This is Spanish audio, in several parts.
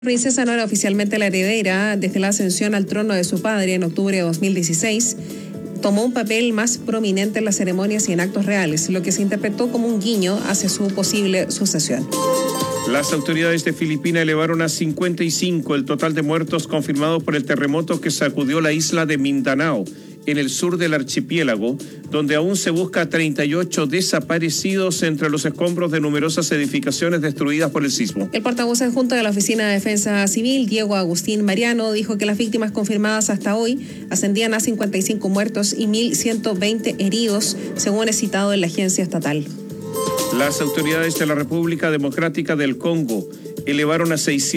Princesa no era oficialmente la heredera desde la ascensión al trono de su padre en octubre de 2016. Tomó un papel más prominente en las ceremonias y en actos reales, lo que se interpretó como un guiño hacia su posible sucesión. Las autoridades de Filipinas elevaron a 55 el total de muertos confirmados por el terremoto que sacudió la isla de Mindanao, en el sur del archipiélago, donde aún se busca a 38 desaparecidos entre los escombros de numerosas edificaciones destruidas por el sismo. El portavoz adjunto de la Oficina de Defensa Civil, Diego Agustín Mariano, dijo que las víctimas confirmadas hasta hoy ascendían a 55 muertos y 1.120 heridos, según es citado en la agencia estatal. Las autoridades de la República Democrática del Congo elevaron a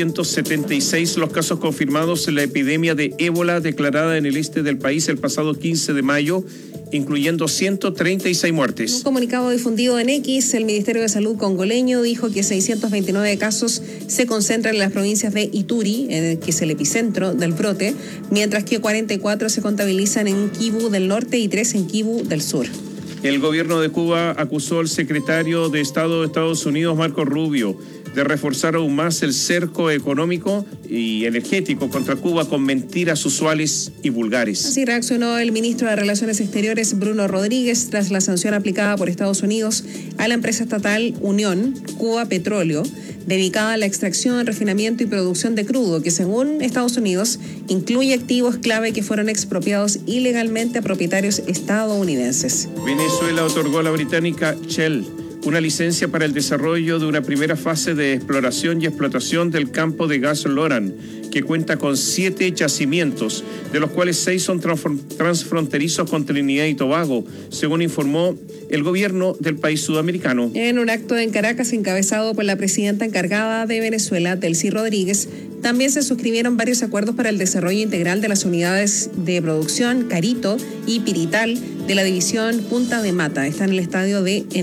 676 los casos confirmados en la epidemia de ébola declarada en el este del país el pasado 15 de mayo, incluyendo 136 muertes. En un comunicado difundido en X, el Ministerio de Salud congoleño dijo que 629 casos se concentran en las provincias de Ituri, que es el epicentro del brote, mientras que 44 se contabilizan en Kivu del norte y 3 en Kivu del sur. El gobierno de Cuba acusó al secretario de Estado de Estados Unidos, Marco Rubio, de reforzar aún más el cerco económico y energético contra Cuba con mentiras usuales y vulgares. Así reaccionó el ministro de Relaciones Exteriores, Bruno Rodríguez, tras la sanción aplicada por Estados Unidos a la empresa estatal Unión Cuba Petróleo, dedicada a la extracción, refinamiento y producción de crudo, que según Estados Unidos incluye activos clave que fueron expropiados ilegalmente a propietarios estadounidenses. Venezuela otorgó a la británica Shell una licencia para el desarrollo de una primera fase de exploración y explotación del campo de gas Loran, que cuenta con 7 yacimientos, de los cuales 6 son transfronterizos con Trinidad y Tobago, según informó el gobierno del país sudamericano. En un acto en Caracas encabezado por la presidenta encargada de Venezuela, Delcy Rodríguez, también se suscribieron varios acuerdos para el desarrollo integral de las unidades de producción Carito y Pirital de la división Punta de Mata. Está en el estado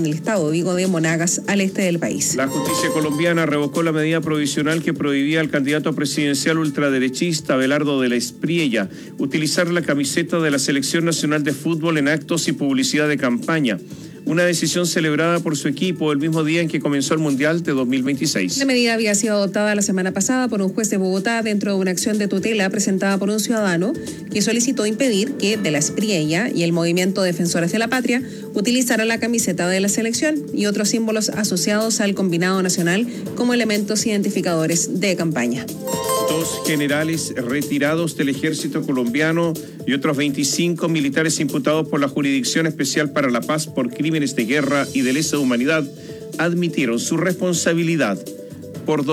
de Monagas, al este del país. La justicia colombiana revocó la medida provisional que prohibía al candidato presidencial ultraderechista Abelardo de la Espriella utilizar la camiseta de la Selección Nacional de Fútbol en actos y publicidad de campaña. Una decisión celebrada por su equipo el mismo día en que comenzó el Mundial de 2026. La medida había sido adoptada la semana pasada por un juez de Bogotá dentro de una acción de tutela presentada por un ciudadano que solicitó impedir que De la Espriella y el Movimiento Defensores de la Patria utilizaran la camiseta de la selección y otros símbolos asociados al combinado nacional como elementos identificadores de campaña. 2 generales retirados del ejército colombiano y otros 25 militares imputados por la Jurisdicción Especial para la Paz por crímenes de guerra y de lesa humanidad admitieron su responsabilidad por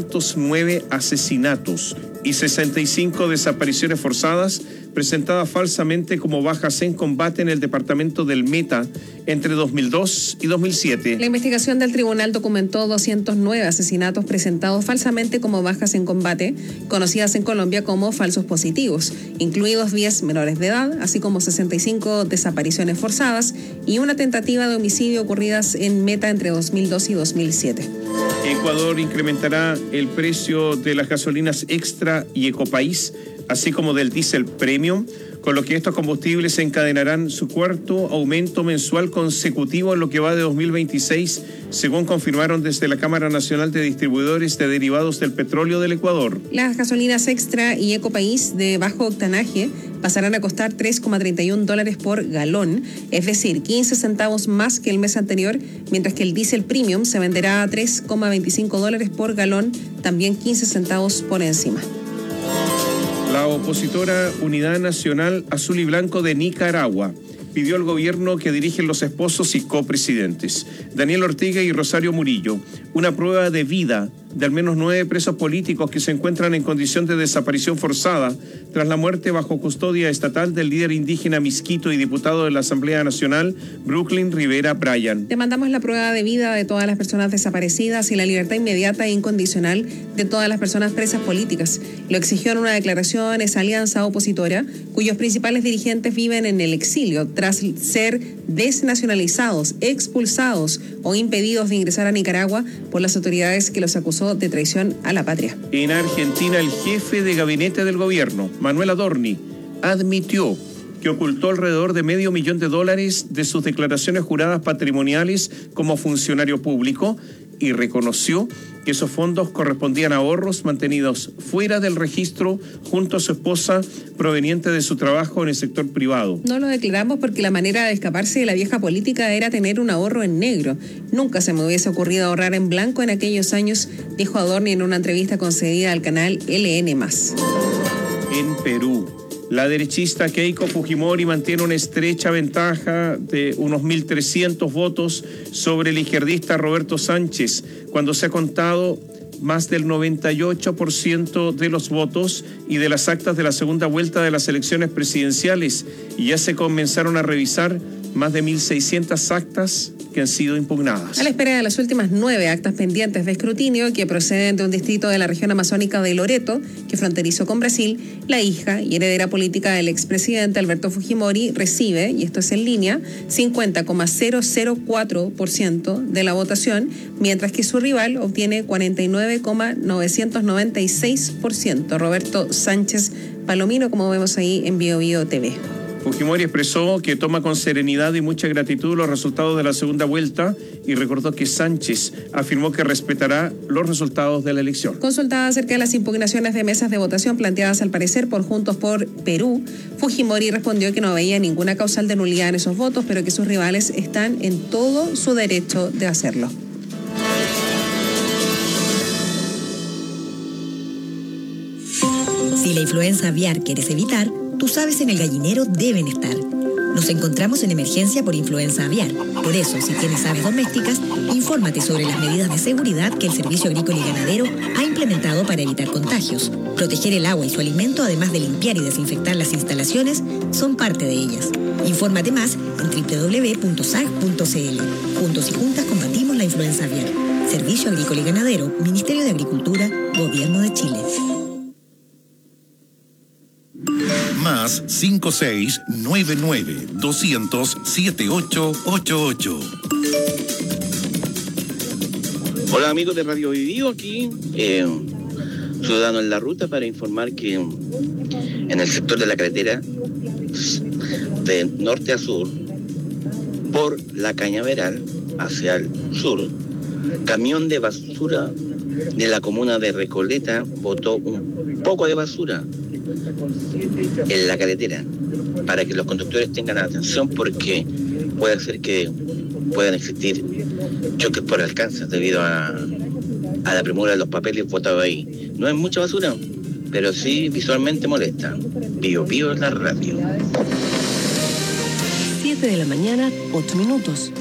209 asesinatos y 65 desapariciones forzadas presentadas falsamente como bajas en combate en el departamento del Meta entre 2002 y 2007. La investigación del tribunal documentó 209 asesinatos presentados falsamente como bajas en combate, conocidas en Colombia como falsos positivos, incluidos 10 menores de edad, así como 65 desapariciones forzadas y una tentativa de homicidio ocurridas en Meta entre 2002 y 2007. Ecuador incrementará el precio de las gasolinas Extra y Ecopaís, así como del diésel premium, con lo que estos combustibles encadenarán su cuarto aumento mensual consecutivo en lo que va de 2026, según confirmaron desde la Cámara Nacional de Distribuidores de Derivados del Petróleo del Ecuador. Las gasolinas Extra y Ecopaís de bajo octanaje pasarán a costar $3,31 por galón, es decir, 15 centavos más que el mes anterior, mientras que el diésel premium se venderá a $3,25 por galón, también 15 centavos por encima. La opositora Unidad Nacional Azul y Blanco de Nicaragua pidió al gobierno que dirigen los esposos y copresidentes, Daniel Ortega y Rosario Murillo, una prueba de vida de al menos 9 presos políticos que se encuentran en condición de desaparición forzada tras la muerte bajo custodia estatal del líder indígena Misquito y diputado de la Asamblea Nacional, Brooklyn Rivera Bryan. Demandamos la prueba de vida de todas las personas desaparecidas y la libertad inmediata e incondicional de todas las personas presas políticas. Lo exigió en una declaración esa alianza opositora, cuyos principales dirigentes viven en el exilio tras ser desnacionalizados, expulsados o impedidos de ingresar a Nicaragua por las autoridades que los acusó de traición a la patria. En Argentina, el jefe de gabinete del gobierno, Manuel Adorni, admitió que ocultó alrededor de $500,000 de sus declaraciones juradas patrimoniales como funcionario público y reconoció que esos fondos correspondían a ahorros mantenidos fuera del registro junto a su esposa proveniente de su trabajo en el sector privado. No lo declaramos porque la manera de escaparse de la vieja política era tener un ahorro en negro. Nunca se me hubiese ocurrido ahorrar en blanco en aquellos años, dijo Adorni en una entrevista concedida al canal LN+. En Perú, la derechista Keiko Fujimori mantiene una estrecha ventaja de unos 1.300 votos sobre el izquierdista Roberto Sánchez, cuando se ha contado más del 98% de los votos y de las actas de la segunda vuelta de las elecciones presidenciales, y ya se comenzaron a revisar más de 1.600 actas que han sido impugnadas. A la espera de las últimas 9 actas pendientes de escrutinio que proceden de un distrito de la región amazónica de Loreto, que fronterizo con Brasil, la hija y heredera política del expresidente Alberto Fujimori recibe, y esto es en línea, 50,004% de la votación, mientras que su rival obtiene 49,996%. Roberto Sánchez Palomino, como vemos ahí en Bio Bio TV. Fujimori expresó que toma con serenidad y mucha gratitud los resultados de la segunda vuelta y recordó que Sánchez afirmó que respetará los resultados de la elección. Consultada acerca de las impugnaciones de mesas de votación planteadas al parecer por Juntos por Perú, Fujimori respondió que no veía ninguna causal de nulidad en esos votos, pero que sus rivales están en todo su derecho de hacerlo. Si la influenza aviar quieres evitar, tus aves en el gallinero deben estar. Nos encontramos en emergencia por influenza aviar. Por eso, si tienes aves domésticas, infórmate sobre las medidas de seguridad que el Servicio Agrícola y Ganadero ha implementado para evitar contagios. Proteger el agua y su alimento, además de limpiar y desinfectar las instalaciones, son parte de ellas. Infórmate más en www.sag.cl. Juntos y juntas combatimos la influenza aviar. Servicio Agrícola y Ganadero, Ministerio de Agricultura, Gobierno de Chile. Más 5699-200-7888. Hola amigos de Radio Vivido, aquí Ciudadano en la Ruta, para informar que en el sector de la carretera de norte a sur, por la Cañaveral hacia el sur, camión de basura de la comuna de Recoleta botó un poco de basura en la carretera, para que los conductores tengan atención, porque puede ser que puedan existir choques por alcance debido a la premura de los papeles botados ahí. No es mucha basura, pero sí visualmente molesta. Pío Pío es la radio. 7 de la mañana, 8 minutos.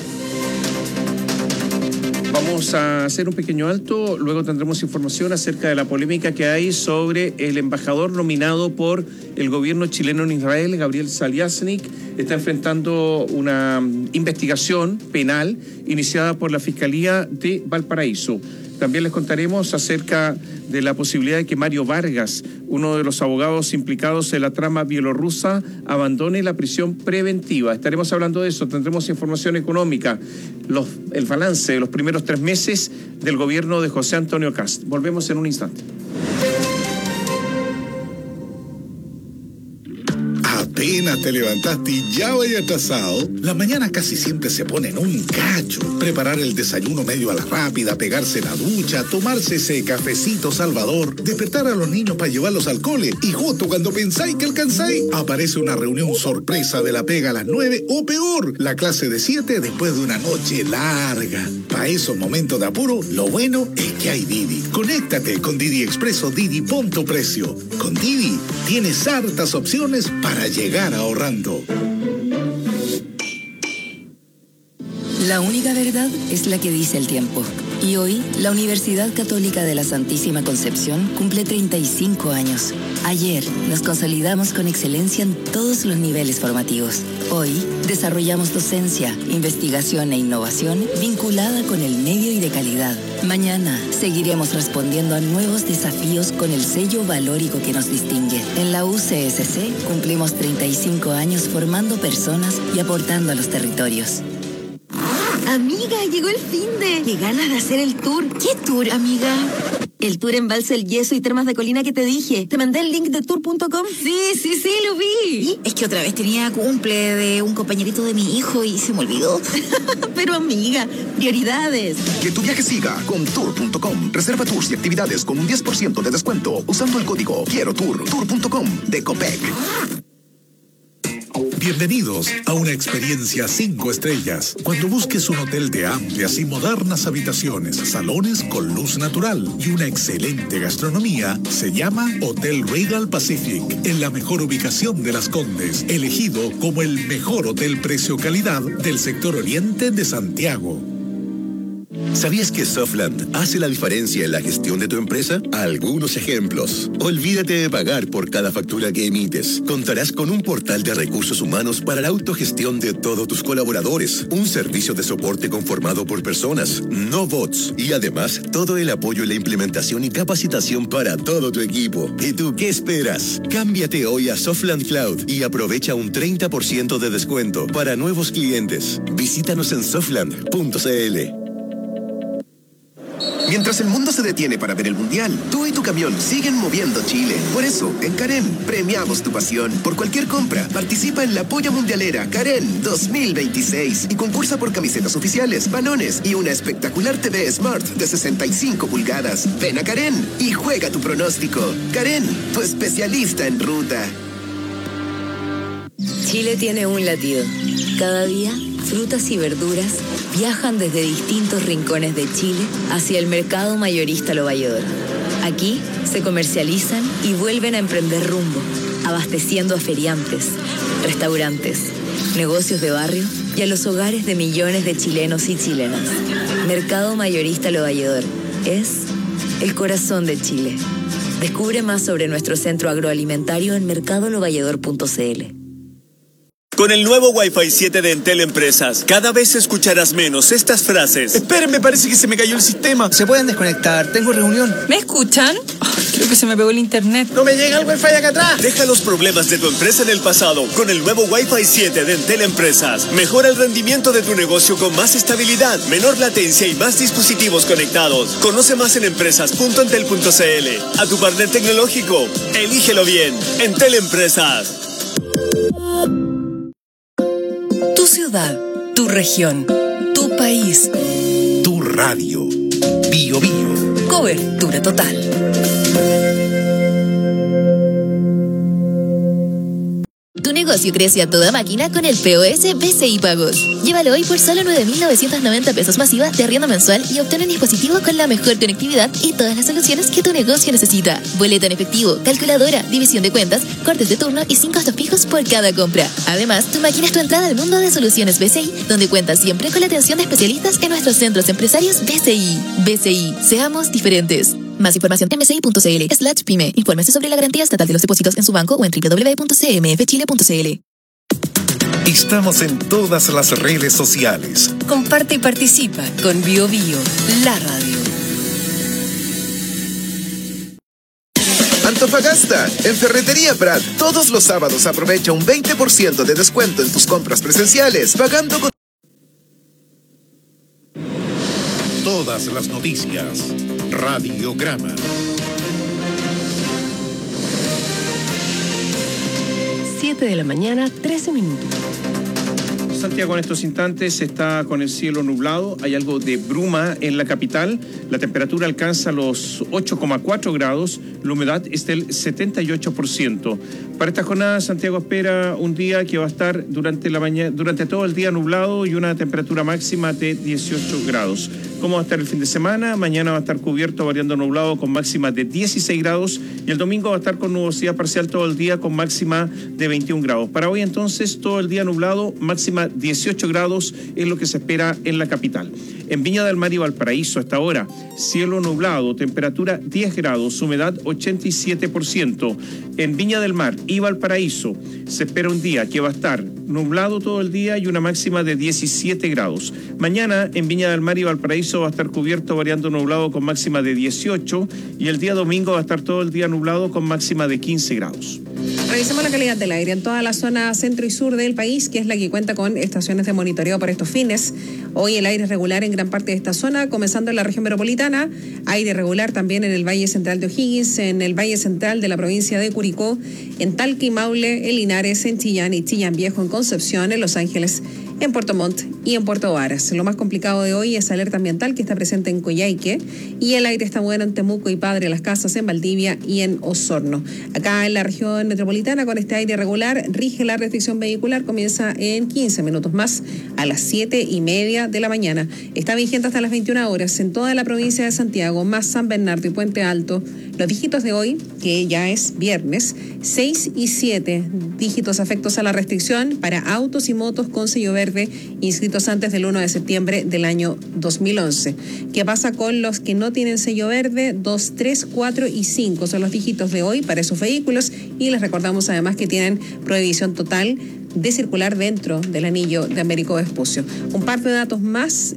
Vamos a hacer un pequeño alto, luego tendremos información acerca de la polémica que hay sobre el embajador nominado por el gobierno chileno en Israel, Gabriel Saliasnik. Está enfrentando una investigación penal iniciada por la Fiscalía de Valparaíso. También les contaremos acerca de la posibilidad de que Mario Vargas, uno de los abogados implicados en la trama bielorrusa, abandone la prisión preventiva. Estaremos hablando de eso, tendremos información económica, el balance de los primeros 3 meses del gobierno de José Antonio Kast. Volvemos en un instante. Apenas te levantaste y ya vaya atrasado. La mañana casi siempre se pone en un cacho. Preparar el desayuno medio a la rápida, pegarse la ducha, tomarse ese cafecito salvador, despertar a los niños para llevarlos al cole, y justo cuando pensáis que alcanzáis, aparece una reunión sorpresa de la pega a las 9, o peor, la clase de 7 después de una noche larga. Para esos momentos de apuro, lo bueno es que hay Didi. Conéctate con Didi Expreso Didi Punto Precio. Con Didi tienes hartas opciones para llegar ahorrando. La única verdad es la que dice el tiempo. Y hoy, la Universidad Católica de la Santísima Concepción cumple 35 años. Ayer, nos consolidamos con excelencia en todos los niveles formativos. Hoy, desarrollamos docencia, investigación e innovación vinculada con el medio y de calidad. Mañana, seguiremos respondiendo a nuevos desafíos con el sello valórico que nos distingue. En la UCSC, cumplimos 35 años formando personas y aportando a los territorios. Amiga, llegó el finde. Qué ganas de hacer el tour. ¿Qué tour, amiga? El tour embalse El Yeso y Termas de Colina que te dije. ¿Te mandé el link de tour.com? Sí, lo vi. Es que otra vez tenía cumple de un compañerito de mi hijo y se me olvidó. Pero amiga, prioridades. Que tu viaje siga con tour.com. Reserva tours y actividades con un 10% de descuento usando el código Quiero Tour. Tour.com de Copec. Bienvenidos a una experiencia 5 estrellas. Cuando busques un hotel de amplias y modernas habitaciones, salones con luz natural y una excelente gastronomía, se llama Hotel Regal Pacific, en la mejor ubicación de Las Condes, elegido como el mejor hotel precio-calidad del sector oriente de Santiago. ¿Sabías que Softland hace la diferencia en la gestión de tu empresa? Algunos ejemplos. Olvídate de pagar por cada factura que emites. Contarás con un portal de recursos humanos para la autogestión de todos tus colaboradores. Un servicio de soporte conformado por personas, no bots. Y además, todo el apoyo en la implementación y capacitación para todo tu equipo. ¿Y tú qué esperas? Cámbiate hoy a Softland Cloud y aprovecha un 30% de descuento para nuevos clientes. Visítanos en softland.cl. Mientras el mundo se detiene para ver el Mundial, tú y tu camión siguen moviendo Chile. Por eso, en Karen, premiamos tu pasión. Por cualquier compra, participa en la Polla Mundialera Karen 2026 y concursa por camisetas oficiales, balones y una espectacular TV Smart de 65 pulgadas. Ven a Karen y juega tu pronóstico. Karen, tu especialista en ruta. Chile tiene un latido. Cada día, frutas y verduras viajan desde distintos rincones de Chile hacia el mercado mayorista Lo Valledor. Aquí se comercializan y vuelven a emprender rumbo, abasteciendo a feriantes, restaurantes, negocios de barrio y a los hogares de millones de chilenos y chilenas. Mercado mayorista Lo Valledor es el corazón de Chile. Descubre más sobre nuestro centro agroalimentario en mercadolovalledor.cl. Con el nuevo Wi-Fi 7 de Entel Empresas, cada vez escucharás menos estas frases. Esperen, me parece que se me cayó el sistema. ¿Se pueden desconectar? Tengo reunión. ¿Me escuchan? Creo que se me pegó el internet. ¡No me llega el Wi-Fi acá atrás! Deja los problemas de tu empresa en el pasado con el nuevo Wi-Fi 7 de Entel Empresas. Mejora el rendimiento de tu negocio con más estabilidad, menor latencia y más dispositivos conectados. Conoce más en empresas.entel.cl. A tu partner tecnológico, elígelo bien. Entel Empresas. Tu ciudad, tu región, tu país. Tu radio. Bio Bio. Cobertura total. Tu negocio crece a toda máquina con el POS BCI Pagos. Llévalo hoy por solo 9.990 pesos masiva de arriendo mensual y obtén un dispositivo con la mejor conectividad y todas las soluciones que tu negocio necesita. Boleta en efectivo, calculadora, división de cuentas, cortes de turno y 5 costos fijos por cada compra. Además, tu máquina es tu entrada al mundo de soluciones BCI, donde cuentas siempre con la atención de especialistas en nuestros centros empresarios BCI. BCI, seamos diferentes. Más información en bci.cl/pyme. Infórmese sobre la garantía estatal de los depósitos en su banco o en www.cmfchile.cl. Estamos en todas las redes sociales. Comparte y participa con Bio Bio, la radio. Antofagasta, en Ferretería Prat, todos los sábados aprovecha un 20% de descuento en tus compras presenciales, pagando con... Todas las noticias. Radiograma. De la mañana, 13 minutos. Santiago en estos instantes está con el cielo nublado, hay algo de bruma en la capital, la temperatura alcanza los 8,4 grados, la humedad es del 78%. Para esta jornada Santiago espera un día que va a estar durante todo el día nublado y una temperatura máxima de 18 grados. ¿Cómo va a estar el fin de semana? Mañana va a estar cubierto, variando nublado, con máxima de 16 grados y el domingo va a estar con nubosidad parcial todo el día con máxima de 21 grados. Para hoy entonces todo el día nublado, máxima 18 grados es lo que se espera en la capital. En Viña del Mar y Valparaíso hasta ahora, cielo nublado, temperatura 10 grados, humedad 87%. En Viña del Mar y Valparaíso se espera un día que va a estar nublado todo el día y una máxima de 17 grados. Mañana en Viña del Mar y Valparaíso va a estar cubierto, variando nublado con máxima de 18 y el día domingo va a estar todo el día nublado con máxima de 15 grados. Revisemos la calidad del aire en toda la zona centro y sur del país, que es la que cuenta con estaciones de monitoreo por estos fines. Hoy el aire es regular en gran parte de esta zona, comenzando en la región metropolitana. Aire regular también en el Valle Central de O'Higgins, en el Valle Central de la provincia de Curicó, en Talca y Maule, en Linares, en Chillán y Chillán Viejo, en Concepción, en Los Ángeles, en Puerto Montt y en Puerto Varas. Lo más complicado de hoy es alerta ambiental que está presente en Coyhaique, y el aire está bueno en Temuco y Padre Las Casas, en Valdivia y en Osorno. Acá en la región metropolitana, con este aire regular, rige la restricción vehicular, comienza en 15 minutos más, a las 7:30 de la mañana. Está vigente hasta las 21 horas en toda la provincia de Santiago, más San Bernardo y Puente Alto. Los dígitos de hoy, que ya es viernes, 6 y 7 dígitos afectos a la restricción para autos y motos con sello verde inscritos antes del 1 de septiembre del año 2011. ¿Qué pasa con los que no tienen sello verde? 2, 3, 4 y 5 son los dígitos de hoy para esos vehículos, y les recordamos además que tienen prohibición total de circular dentro del anillo de Américo Vespucio. Un par de datos más.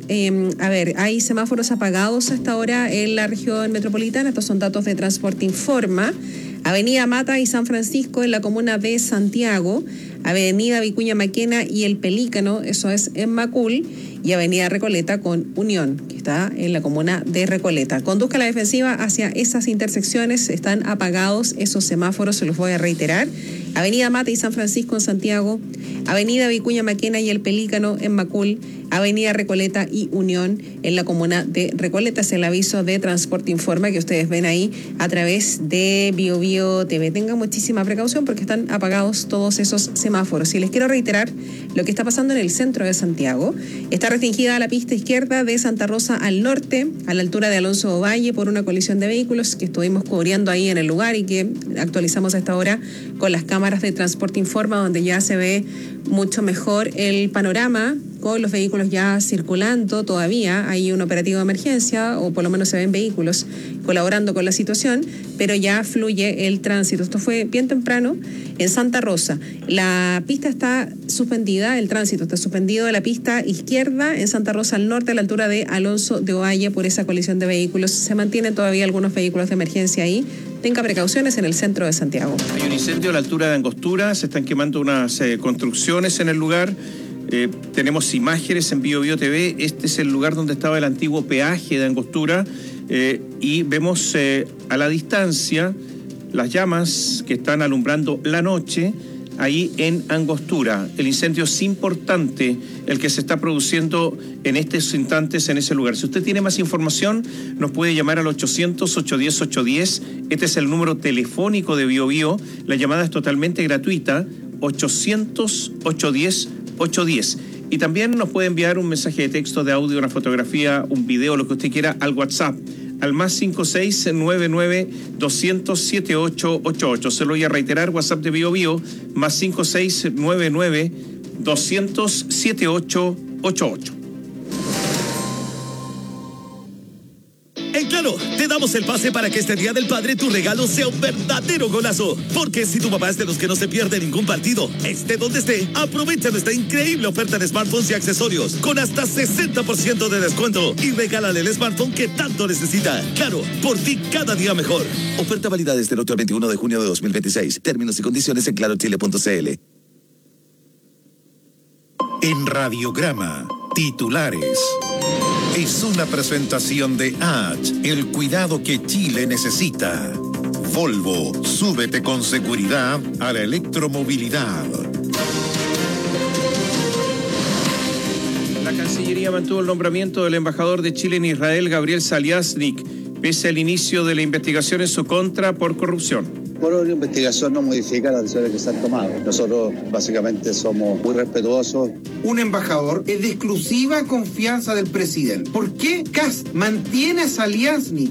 Hay semáforos apagados hasta ahora en la región metropolitana. Estos son datos de Transporte Informa. Avenida Mata y San Francisco en la comuna de Santiago, Avenida Vicuña Maquena y El Pelícano, eso es en Macul, y Avenida Recoleta con Unión, que está en la comuna de Recoleta. Conduzca a la defensiva hacia esas intersecciones, están apagados esos semáforos, se los voy a reiterar. Avenida Mata y San Francisco en Santiago, Avenida Vicuña Maquena y El Pelícano en Macul, Avenida Recoleta y Unión en la comuna de Recoleta. Es el aviso de Transporte Informa que ustedes ven ahí a través de BioBio TV. Tengan muchísima precaución porque están apagados todos esos semáforos. Y les quiero reiterar lo que está pasando en el centro de Santiago. Está restringida la pista izquierda de Santa Rosa al norte, a la altura de Alonso Ovalle, por una colisión de vehículos que estuvimos cubriendo ahí en el lugar y que actualizamos a esta hora con las cámaras de Transporte Informa, donde ya se ve mucho mejor el panorama, con los vehículos ya circulando. Todavía hay un operativo de emergencia, o por lo menos se ven vehículos colaborando con la situación, pero ya fluye el tránsito. Esto fue bien temprano en Santa Rosa. La pista está suspendida, el tránsito está suspendido de la pista izquierda en Santa Rosa al norte, a la altura de Alonso de Ovalle, por esa colisión de vehículos. Se mantienen todavía algunos vehículos de emergencia ahí. Tenga precauciones en el centro de Santiago. Hay un incendio a la altura de Angostura, se están quemando unas construcciones en el lugar. Tenemos imágenes en BioBio TV. Este es el lugar donde estaba el antiguo peaje de Angostura, y vemos a la distancia las llamas que están alumbrando la noche ahí en Angostura. El incendio es importante, el que se está produciendo en estos instantes en ese lugar. Si usted tiene más información, nos puede llamar al 800-810-810. Este es el número telefónico de BioBio. La llamada es totalmente gratuita, 800-810-810. Y también nos puede enviar un mensaje de texto, de audio, una fotografía, un video, lo que usted quiera, al WhatsApp, al más 5699-200-7888. Se lo voy a reiterar, WhatsApp de BioBio, más 5699-200-7888. En Claro, te damos el pase para que este Día del Padre tu regalo sea un verdadero golazo. Porque si tu papá es de los que no se pierde ningún partido, esté donde esté, aprovecha nuestra increíble oferta de smartphones y accesorios con hasta 60% de descuento y regálale el smartphone que tanto necesita. Claro, por ti cada día mejor. Oferta válida desde el 8 al 21 de junio de 2026. Términos y condiciones en clarochile.cl. En Radiograma, titulares. Es una presentación de H, el cuidado que Chile necesita. Volvo, súbete con seguridad a la electromovilidad. La Cancillería mantuvo el nombramiento del embajador de Chile en Israel, Gabriel Saliasnik, pese al inicio de la investigación en su contra por corrupción. Por una investigación no modifica las decisiones que se han tomado. Nosotros básicamente somos muy respetuosos. Un embajador es de exclusiva confianza del presidente. ¿Por qué Kast mantiene a Saliasnik?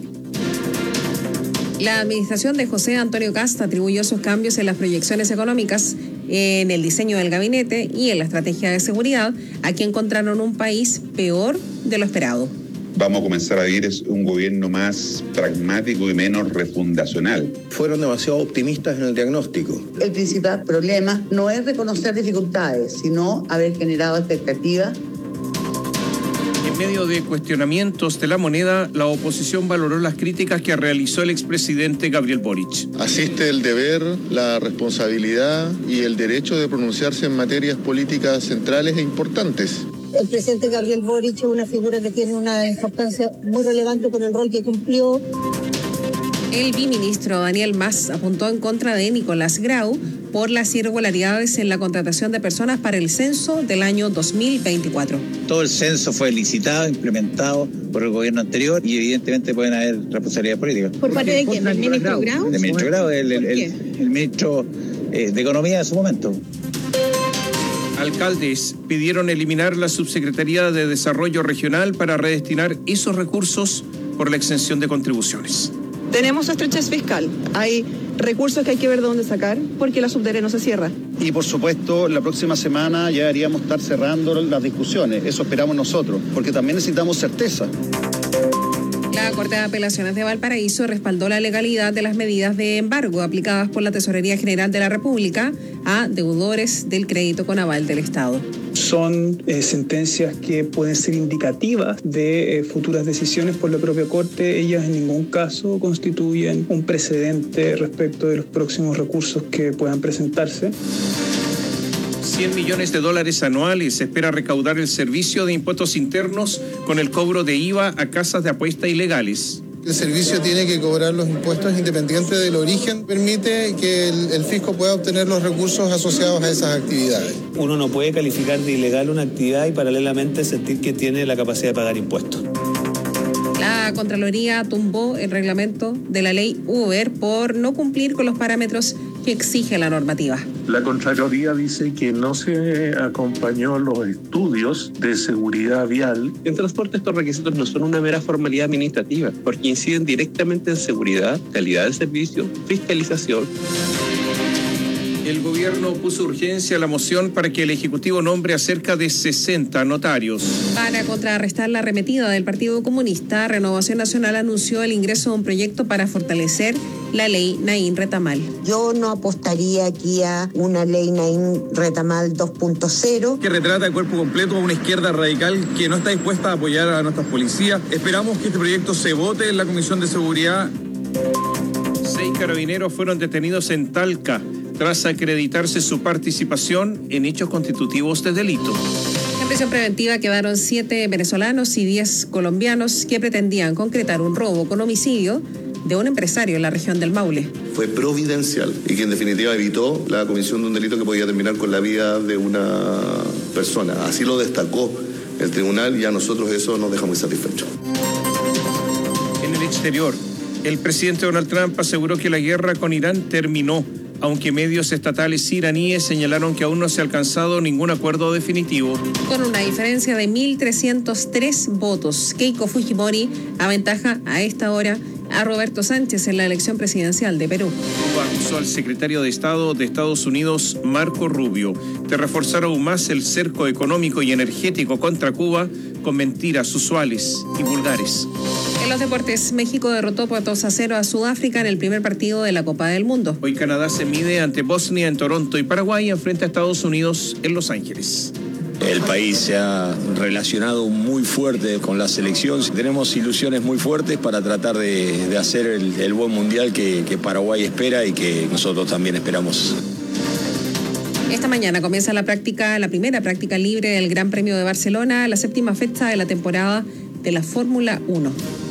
La administración de José Antonio Kast atribuyó sus cambios en las proyecciones económicas, en el diseño del gabinete y en la estrategia de seguridad a que encontraron un país peor de lo esperado. Vamos a comenzar a vivir un gobierno más pragmático y menos refundacional. Fueron demasiado optimistas en el diagnóstico. El principal problema no es reconocer dificultades, sino haber generado expectativas. En medio de cuestionamientos de la moneda, la oposición valoró las críticas que realizó el expresidente Gabriel Boric. Asiste el deber, la responsabilidad y el derecho de pronunciarse en materias políticas centrales e importantes. El presidente Gabriel Boric es una figura que tiene una importancia muy relevante por el rol que cumplió. El viceministro Daniel Mas apuntó en contra de Nicolás Grau por las irregularidades en la contratación de personas para el censo del año 2024. Todo el censo fue licitado, implementado por el gobierno anterior y evidentemente pueden haber responsabilidades políticas. ¿Por parte de quién? ¿Del ministro Grau? Del ministro Grau, el ministro de Economía de su momento. Alcaldes pidieron eliminar la Subsecretaría de Desarrollo Regional para redestinar esos recursos por la exención de contribuciones. Tenemos estrechez fiscal, hay recursos que hay que ver de dónde sacar porque la subdere no se cierra. Y por supuesto, la próxima semana ya deberíamos estar cerrando las discusiones, eso esperamos nosotros, porque también necesitamos certeza. La Corte de Apelaciones de Valparaíso respaldó la legalidad de las medidas de embargo aplicadas por la Tesorería General de la República a deudores del crédito con aval del Estado. Son sentencias que pueden ser indicativas de futuras decisiones por la propia Corte. Ellas en ningún caso constituyen un precedente respecto de los próximos recursos que puedan presentarse. $100 millones anuales espera recaudar el Servicio de Impuestos Internos con el cobro de IVA a casas de apuesta ilegales. El servicio tiene que cobrar los impuestos independiente del origen, permite que el fisco pueda obtener los recursos asociados a esas actividades. Uno no puede calificar de ilegal una actividad y paralelamente sentir que tiene la capacidad de pagar impuestos. La Contraloría tumbó el reglamento de la ley Uber por no cumplir con los parámetros que exige la normativa. La Contraloría dice que no se acompañó los estudios de seguridad vial. En transporte estos requisitos no son una mera formalidad administrativa, porque inciden directamente en seguridad, calidad del servicio, fiscalización. El gobierno puso urgencia a la moción para que el Ejecutivo nombre a cerca de 60 notarios. Para contrarrestar la arremetida del Partido Comunista, Renovación Nacional anunció el ingreso de un proyecto para fortalecer la ley Naín Retamal. Yo no apostaría aquí a una ley Naín Retamal 2.0. Que retrata el cuerpo completo a una izquierda radical que no está dispuesta a apoyar a nuestras policías. Esperamos que este proyecto se vote en la Comisión de Seguridad. 6 carabineros fueron detenidos en Talca tras acreditarse su participación en hechos constitutivos de delito. En prisión preventiva quedaron 7 venezolanos y 10 colombianos que pretendían concretar un robo con homicidio de un empresario en la región del Maule. Fue providencial y que en definitiva evitó la comisión de un delito que podía terminar con la vida de una persona. Así lo destacó el tribunal y a nosotros eso nos deja muy satisfechos. En el exterior, el presidente Donald Trump aseguró que la guerra con Irán terminó, aunque medios estatales iraníes señalaron que aún no se ha alcanzado ningún acuerdo definitivo. Con una diferencia de 1.303 votos, Keiko Fujimori aventaja a esta hora a Roberto Sánchez en la elección presidencial de Perú. Cuba acusó al secretario de Estado de Estados Unidos, Marco Rubio, de reforzar aún más el cerco económico y energético contra Cuba con mentiras usuales y vulgares. En los deportes, México derrotó por 2-0 a Sudáfrica en el primer partido de la Copa del Mundo. Hoy Canadá se mide ante Bosnia en Toronto y Paraguay enfrenta a Estados Unidos en Los Ángeles. El país se ha relacionado muy fuerte con la selección. Tenemos ilusiones muy fuertes para tratar de hacer el buen mundial que Paraguay espera y que nosotros también esperamos. Esta mañana comienza la primera práctica libre del Gran Premio de Barcelona, la 7ª fecha de la temporada de la Fórmula 1.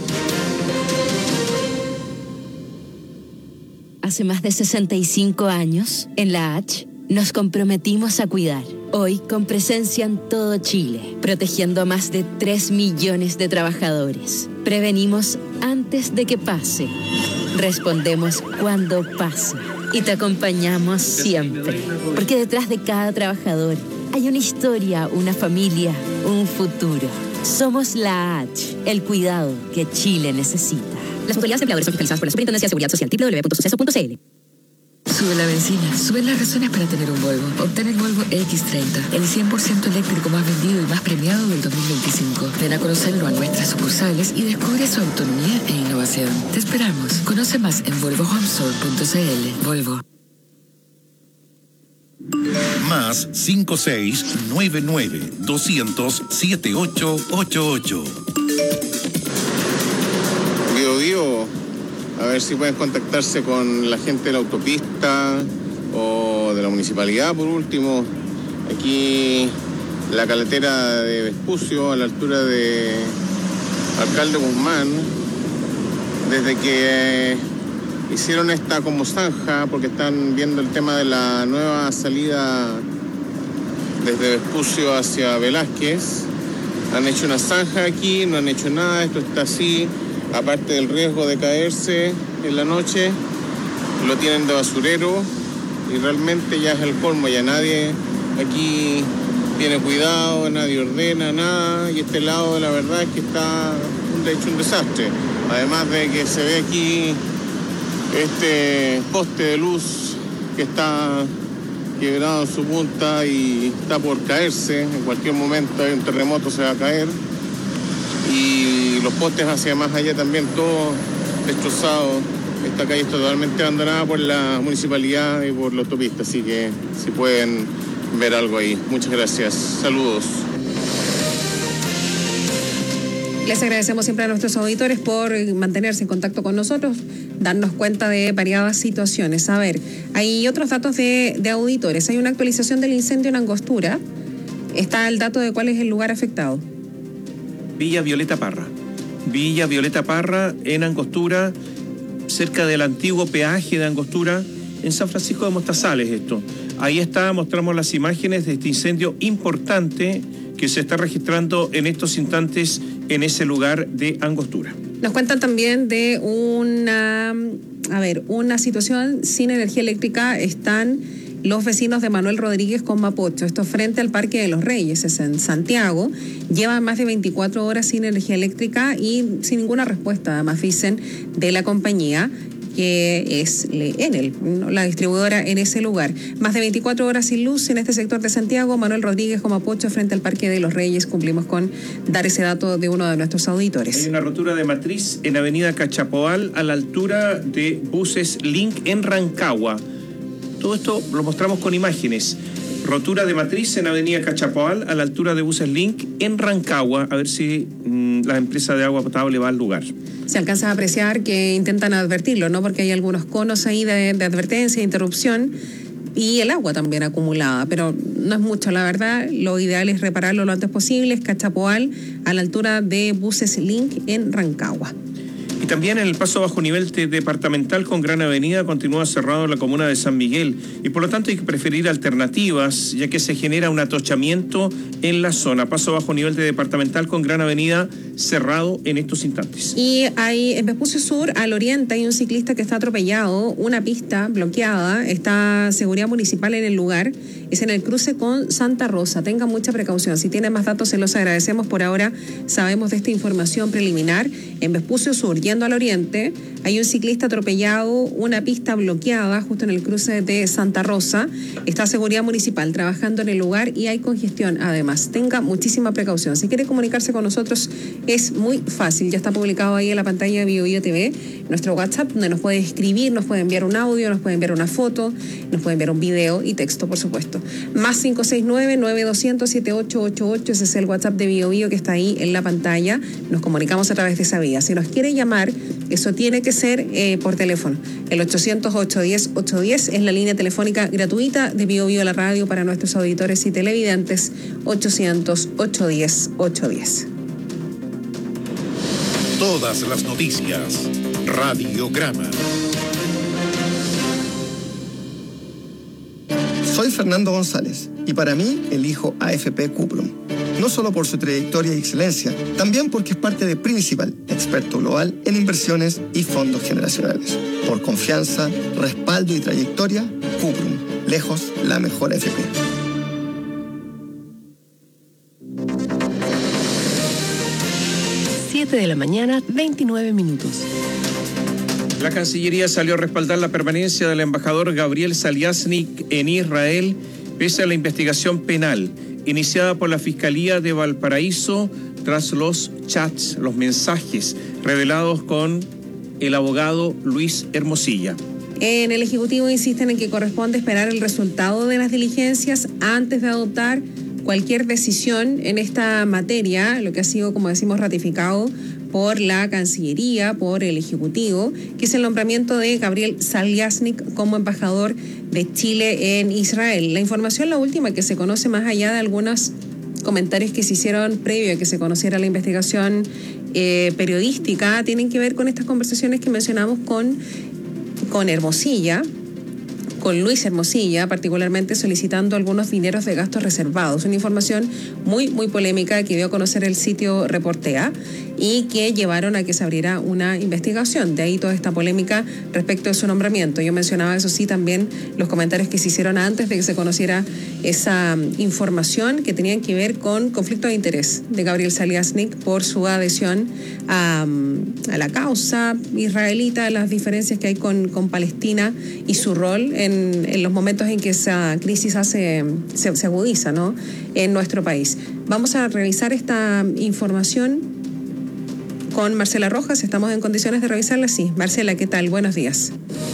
Hace más de 65 años, en la H, nos comprometimos a cuidar. Hoy, con presencia en todo Chile, protegiendo a más de 3 millones de trabajadores. Prevenimos antes de que pase. Respondemos cuando pase. Y te acompañamos siempre. Porque detrás de cada trabajador hay una historia, una familia, un futuro. Somos la H, el cuidado que Chile necesita. Las autoridades empleadores son fiscalizadas por la Superintendencia de Seguridad Social, www.suceso.cl. Sube la benzina, suben las razones para tener un Volvo. Obtén el Volvo X30, el 100% eléctrico más vendido y más premiado del 2025. Ven a conocerlo a nuestras sucursales y descubre su autonomía e innovación. Te esperamos. Conoce más en volvohomestore.cl. Volvo. Más 5699-200-7888. Biobío, a ver si pueden contactarse con la gente de la autopista o de la municipalidad, por último. Aquí la carretera de Vespucio, a la altura de Alcalde Guzmán, desde que hicieron esta como zanja, porque están viendo el tema de la nueva salida desde Vespucio hacia Velázquez. Han hecho una zanja aquí, no han hecho nada, esto está así, aparte del riesgo de caerse en la noche, lo tienen de basurero y realmente ya es el colmo, ya nadie aquí tiene cuidado, nadie ordena nada, y este lado la verdad es que está de hecho un desastre, además de que se ve aquí este poste de luz que está quebrado en su punta y está por caerse, en cualquier momento hay un terremoto, se va a caer, y los postes hacia más allá también todos destrozados. Esta calle está totalmente abandonada por la municipalidad y por la autopista, así que si pueden ver algo ahí. Muchas gracias, saludos. Les agradecemos siempre a nuestros auditores por mantenerse en contacto con nosotros, darnos cuenta de variadas situaciones. A ver, hay otros datos de auditores. Hay una actualización del incendio en Angostura. Está el dato de cuál es el lugar afectado. Villa Violeta Parra. Villa Violeta Parra en Angostura, cerca del antiguo peaje de Angostura, en San Francisco de Mostazales esto. Ahí está, mostramos las imágenes de este incendio importante que se está registrando en estos instantes en ese lugar de Angostura. Nos cuentan también de una situación sin energía eléctrica. Están los vecinos de Manuel Rodríguez con Mapocho, esto frente al Parque de los Reyes, es en Santiago. Llevan más de 24 horas sin energía eléctrica y sin ninguna respuesta, además dicen, de la compañía, que es Enel, la distribuidora en ese lugar. Más de 24 horas sin luz en este sector de Santiago. Manuel Rodríguez con Mapocho frente al Parque de los Reyes. Cumplimos con dar ese dato de uno de nuestros auditores. Hay una rotura de matriz en Avenida Cachapoal a la altura de Buses Link en Rancagua. Todo esto lo mostramos con imágenes. Rotura de matriz en Avenida Cachapoal a la altura de Buses Link en Rancagua. A ver si la empresa de agua potable va al lugar. Se alcanza a apreciar que intentan advertirlo, ¿no? Porque hay algunos conos ahí de advertencia, de interrupción, y el agua también acumulada, pero no es mucho, la verdad. Lo ideal es repararlo lo antes posible. Es Cachapoal a la altura de Buses Link en Rancagua. Y también en el paso bajo nivel departamental con Gran Avenida continúa cerrado en la comuna de San Miguel y por lo tanto hay que preferir alternativas ya que se genera un atochamiento en la zona. Paso bajo nivel departamental con Gran Avenida cerrado en estos instantes. Y hay en Vespucio Sur, al oriente, hay un ciclista que está atropellado, una pista bloqueada, está seguridad municipal en el lugar, es en el cruce con Santa Rosa. Tengan mucha precaución. Si tienen más datos se los agradecemos. Por ahora sabemos de esta información preliminar. En Vespucio Sur, yendo al oriente, hay un ciclista atropellado, una pista bloqueada justo en el cruce de Santa Rosa. Está seguridad municipal trabajando en el lugar y hay congestión. Además, tenga muchísima precaución. Si quiere comunicarse con nosotros es muy fácil. Ya está publicado ahí en la pantalla de BioBio TV nuestro WhatsApp, donde nos puede escribir, nos puede enviar un audio, nos puede enviar una foto, nos puede enviar un video y texto, por supuesto. Más 569-9200-7888, ese es el WhatsApp de BioBio que está ahí en la pantalla. Nos comunicamos a través de esa vía. Si nos quiere llamar, eso tiene que ser por teléfono. El 800-810-810 es la línea telefónica gratuita de BioBio la radio para nuestros auditores y televidentes. 800-810-810. Todas las noticias. Radiograma. Soy Fernando González y para mí elijo AFP Cuprum. No solo por su trayectoria y excelencia, también porque es parte de Principal, experto global en inversiones y fondos generacionales. Por confianza, respaldo y trayectoria, Cuprum, lejos la mejor AFP. 7 de la mañana, 29 minutos. La Cancillería salió a respaldar la permanencia del embajador Gabriel Saliasnik en Israel pese a la investigación penal iniciada por la Fiscalía de Valparaíso tras los chats, los mensajes revelados con el abogado Luis Hermosilla. En el Ejecutivo insisten en que corresponde esperar el resultado de las diligencias antes de adoptar cualquier decisión en esta materia, lo que ha sido, como decimos, ratificado por la Cancillería, por el Ejecutivo, que es el nombramiento de Gabriel Saliasnik como embajador de Chile en Israel. La información, la última que se conoce, más allá de algunos comentarios que se hicieron previo a que se conociera la investigación periodística, tienen que ver con estas conversaciones que mencionamos con Hermosilla, con Luis Hermosilla, particularmente solicitando algunos dineros de gastos reservados. Una información muy, muy polémica que dio a conocer el sitio Reportea y que llevaron a que se abriera una investigación. De ahí toda esta polémica respecto de su nombramiento. Yo mencionaba, eso sí, también los comentarios que se hicieron antes de que se conociera esa información que tenían que ver con conflicto de interés de Gabriel Saliasnik por su adhesión a la causa israelita, las diferencias que hay con Palestina y su rol en los momentos en que esa crisis se agudiza, ¿no?, en nuestro país. Vamos a revisar esta información con Marcela Rojas. ¿Estamos en condiciones de revisarla? Sí. Marcela, ¿qué tal? Buenos días.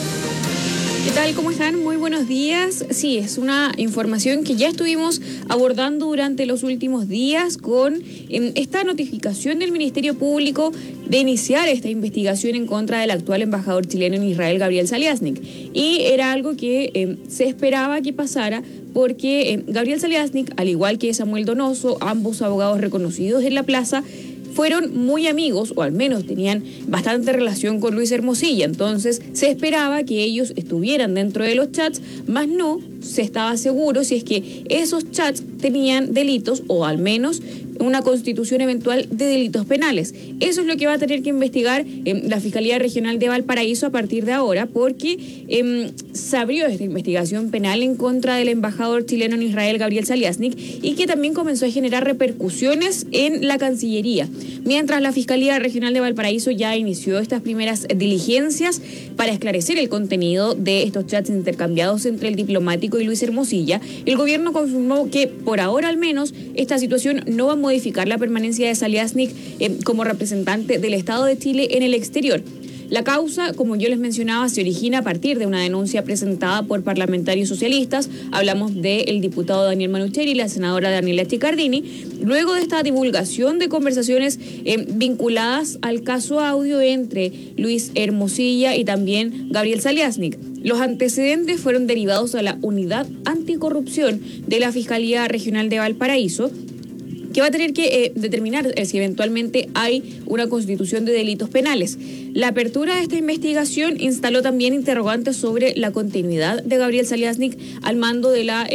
¿Qué tal? ¿Cómo están? Muy buenos días. Sí, es una información que ya estuvimos abordando durante los últimos días con esta notificación del Ministerio Público de iniciar esta investigación en contra del actual embajador chileno en Israel, Gabriel Saliasnik. Y era algo que se esperaba que pasara porque Gabriel Saliasnik, al igual que Samuel Donoso, ambos abogados reconocidos en la plaza, fueron muy amigos, o al menos tenían bastante relación con Luis Hermosilla. Entonces se esperaba que ellos estuvieran dentro de los chats, más no se estaba seguro si es que esos chats tenían delitos o al menos una constitución eventual de delitos penales. Eso es lo que va a tener que investigar la Fiscalía Regional de Valparaíso a partir de ahora, porque se abrió esta investigación penal en contra del embajador chileno en Israel, Gabriel Saliasnik, y que también comenzó a generar repercusiones en la Cancillería. Mientras la Fiscalía Regional de Valparaíso ya inició estas primeras diligencias para esclarecer el contenido de estos chats intercambiados entre el diplomático y Luis Hermosilla, el gobierno confirmó que por ahora al menos esta situación no va a modificar la permanencia de Saliasnik como representante del Estado de Chile en el exterior. La causa, como yo les mencionaba, se origina a partir de una denuncia presentada por parlamentarios socialistas. Hablamos del diputado Daniel Manucheri y la senadora Daniela Chiccardini, luego de esta divulgación de conversaciones vinculadas al caso audio entre Luis Hermosilla y también Gabriel Saliasnik. Los antecedentes fueron derivados a la Unidad Anticorrupción de la Fiscalía Regional de Valparaíso, que va a tener que determinar si eventualmente hay una constitución de delitos penales. La apertura de esta investigación instaló también interrogantes sobre la continuidad de Gabriel Saliasnik al mando de la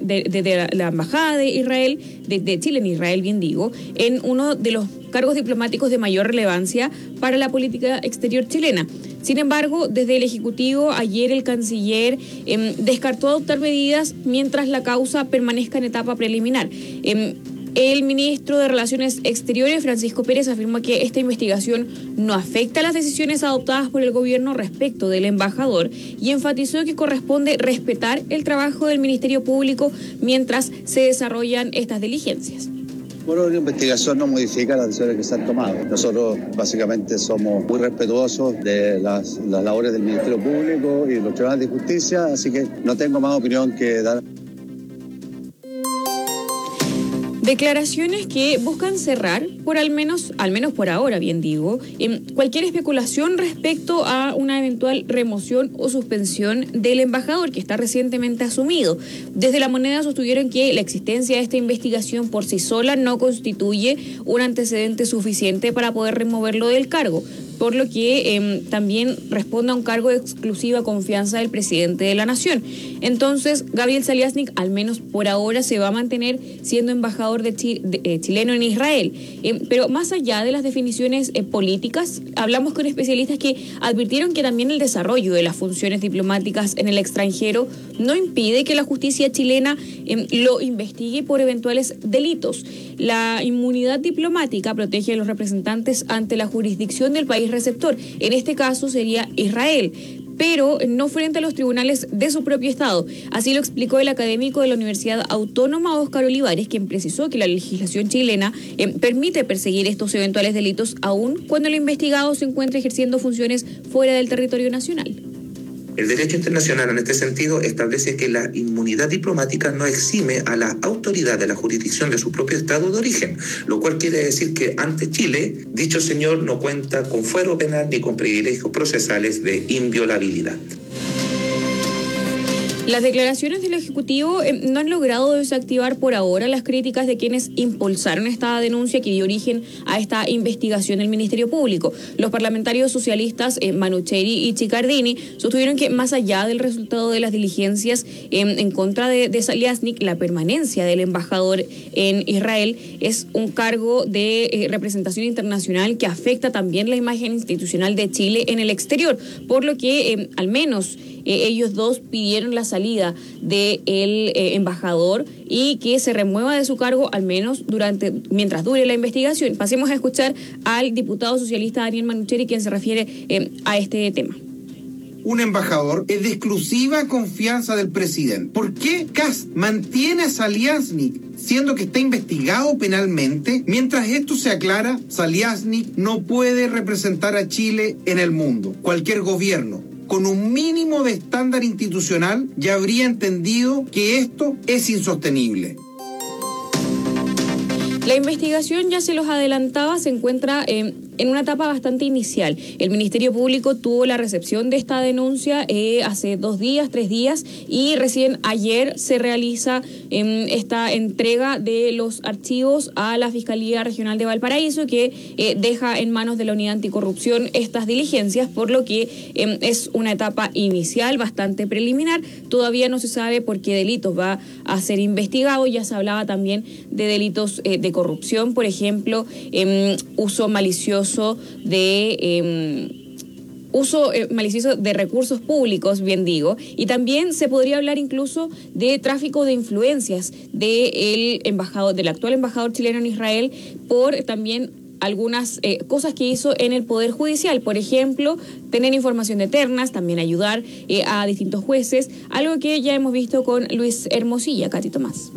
Embajada de Israel, de Chile en Israel, bien digo, en uno de los cargos diplomáticos de mayor relevancia para la política exterior chilena. Sin embargo, desde el Ejecutivo, ayer el canciller descartó adoptar medidas mientras la causa permanezca en etapa preliminar. El ministro de Relaciones Exteriores, Francisco Pérez, afirmó que esta investigación no afecta a las decisiones adoptadas por el gobierno respecto del embajador y enfatizó que corresponde respetar el trabajo del Ministerio Público mientras se desarrollan estas diligencias. Bueno, la investigación no modifica las decisiones que se han tomado. Nosotros básicamente somos muy respetuosos de las labores del Ministerio Público y los tribunales de justicia, así que no tengo más opinión que dar. Declaraciones que buscan cerrar, al menos por ahora, bien digo, cualquier especulación respecto a una eventual remoción o suspensión del embajador que está recientemente asumido. Desde La Moneda sostuvieron que la existencia de esta investigación por sí sola no constituye un antecedente suficiente para poder removerlo del cargo, por lo que también responde a un cargo de exclusiva confianza del presidente de la Nación. Entonces, Gabriel Saliasnik, al menos por ahora, se va a mantener siendo embajador chileno en Israel. Pero más allá de las definiciones políticas, hablamos con especialistas que advirtieron que también el desarrollo de las funciones diplomáticas en el extranjero no impide que la justicia chilena lo investigue por eventuales delitos. La inmunidad diplomática protege a los representantes ante la jurisdicción del país receptor. En este caso sería Israel, pero no frente a los tribunales de su propio Estado. Así lo explicó el académico de la Universidad Autónoma, Óscar Olivares, quien precisó que la legislación chilena permite perseguir estos eventuales delitos aún cuando el investigado se encuentre ejerciendo funciones fuera del territorio nacional. El derecho internacional en este sentido establece que la inmunidad diplomática no exime a la autoridad de la jurisdicción de su propio estado de origen, lo cual quiere decir que ante Chile, dicho señor no cuenta con fuero penal ni con privilegios procesales de inviolabilidad. Las declaraciones del Ejecutivo no han logrado desactivar por ahora las críticas de quienes impulsaron esta denuncia que dio origen a esta investigación del Ministerio Público. Los parlamentarios socialistas Manucheri y Ciccardini sostuvieron que más allá del resultado de las diligencias en contra de Zaliaznik, la permanencia del embajador en Israel es un cargo de representación internacional que afecta también la imagen institucional de Chile en el exterior, por lo que al menos ellos dos pidieron la salida del embajador y que se remueva de su cargo al menos mientras dure la investigación. Pasemos a escuchar al diputado socialista Daniel Manucheri, quien se refiere a este tema. Un embajador es de exclusiva confianza del presidente. ¿Por qué Kast mantiene a Zaliaznik siendo que está investigado penalmente? Mientras esto se aclara, Zaliaznik no puede representar a Chile en el mundo. Cualquier gobierno con un mínimo de estándar institucional ya habría entendido que esto es insostenible. La investigación, ya se los adelantaba, se encuentra en una etapa bastante inicial. El Ministerio Público tuvo la recepción de esta denuncia hace 3 días, y recién ayer se realiza esta entrega de los archivos a la Fiscalía Regional de Valparaíso, que deja en manos de la Unidad Anticorrupción estas diligencias, por lo que es una etapa inicial bastante preliminar. Todavía no se sabe por qué delitos va a ser investigado. Ya se hablaba también de delitos de corrupción, por ejemplo, uso malicioso de recursos públicos, bien digo, y también se podría hablar incluso de tráfico de influencias del actual embajador chileno en Israel, por también algunas cosas que hizo en el Poder Judicial, por ejemplo, tener información de ternas, también ayudar a distintos jueces, algo que ya hemos visto con Luis Hermosilla. Katy Tomás.